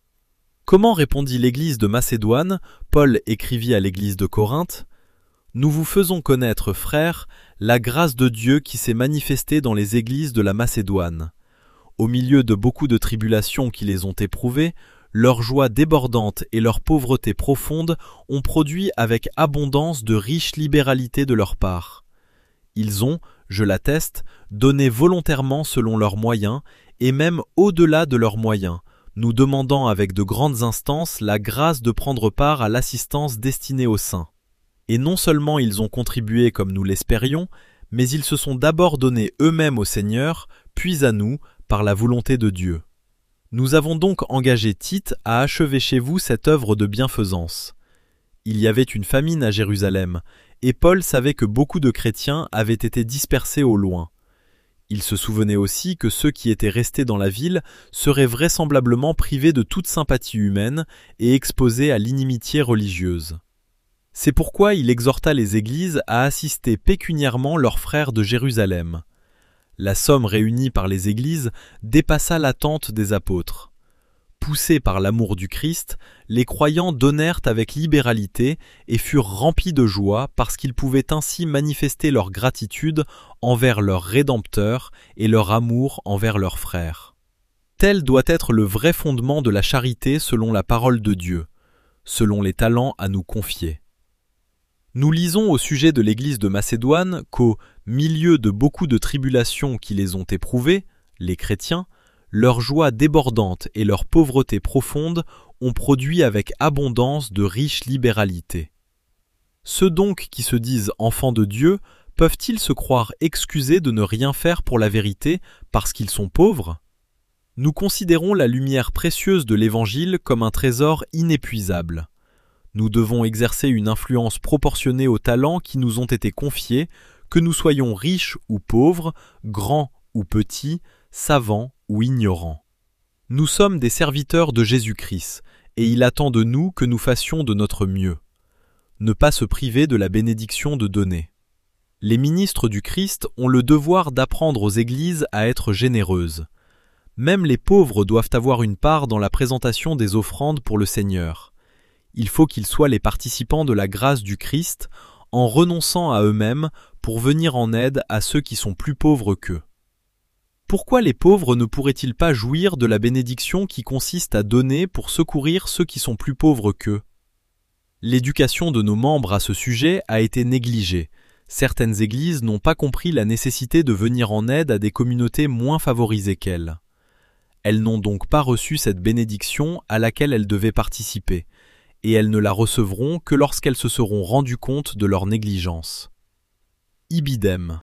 Comment répondit l'Église de Macédoine? Paul écrivit à l'Église de Corinthe : « Nous vous faisons connaître, frères, la grâce de Dieu qui s'est manifestée dans les églises de la Macédoine. Au milieu de beaucoup de tribulations qui les ont éprouvées, leur joie débordante et leur pauvreté profonde ont produit avec abondance de riches libéralités de leur part. Ils ont, je l'atteste, donné volontairement selon leurs moyens, et même au-delà de leurs moyens, nous demandant avec de grandes instances la grâce de prendre part à l'assistance destinée aux saints. Et non seulement ils ont contribué comme nous l'espérions, mais ils se sont d'abord donnés eux-mêmes au Seigneur, puis à nous, par la volonté de Dieu. Nous avons donc engagé Tite à achever chez vous cette œuvre de bienfaisance. Il y avait une famine à Jérusalem, et Paul savait que beaucoup de chrétiens avaient été dispersés au loin. Il se souvenait aussi que ceux qui étaient restés dans la ville seraient vraisemblablement privés de toute sympathie humaine et exposés à l'inimitié religieuse. C'est pourquoi il exhorta les églises à assister pécuniairement leurs frères de Jérusalem. La somme réunie par les églises dépassa l'attente des apôtres. Poussés par l'amour du Christ, les croyants donnèrent avec libéralité et furent remplis de joie parce qu'ils pouvaient ainsi manifester leur gratitude envers leur Rédempteur et leur amour envers leurs frères. Tel doit être le vrai fondement de la charité selon la parole de Dieu, selon les talents à nous confier. Nous lisons au sujet de l'Église de Macédoine qu'au milieu de beaucoup de tribulations qui les ont éprouvés, les chrétiens, leur joie débordante et leur pauvreté profonde ont produit avec abondance de riches libéralités. Ceux donc qui se disent enfants de Dieu peuvent-ils se croire excusés de ne rien faire pour la vérité parce qu'ils sont pauvres ? Nous considérons la lumière précieuse de l'Évangile comme un trésor inépuisable. Nous devons exercer une influence proportionnée aux talents qui nous ont été confiés, que nous soyons riches ou pauvres, grands ou petits, savants ou ignorants. Nous sommes des serviteurs de Jésus-Christ, et il attend de nous que nous fassions de notre mieux. Ne pas se priver de la bénédiction de donner. Les ministres du Christ ont le devoir d'apprendre aux églises à être généreuses. Même les pauvres doivent avoir une part dans la présentation des offrandes pour le Seigneur. Il faut qu'ils soient les participants de la grâce du Christ en renonçant à eux-mêmes pour venir en aide à ceux qui sont plus pauvres qu'eux. Pourquoi les pauvres ne pourraient-ils pas jouir de la bénédiction qui consiste à donner pour secourir ceux qui sont plus pauvres qu'eux ? L'éducation de nos membres à ce sujet a été négligée. Certaines églises n'ont pas compris la nécessité de venir en aide à des communautés moins favorisées qu'elles. Elles n'ont donc pas reçu cette bénédiction à laquelle elles devaient participer, et elles ne la recevront que lorsqu'elles se seront rendues compte de leur négligence. Ibidem.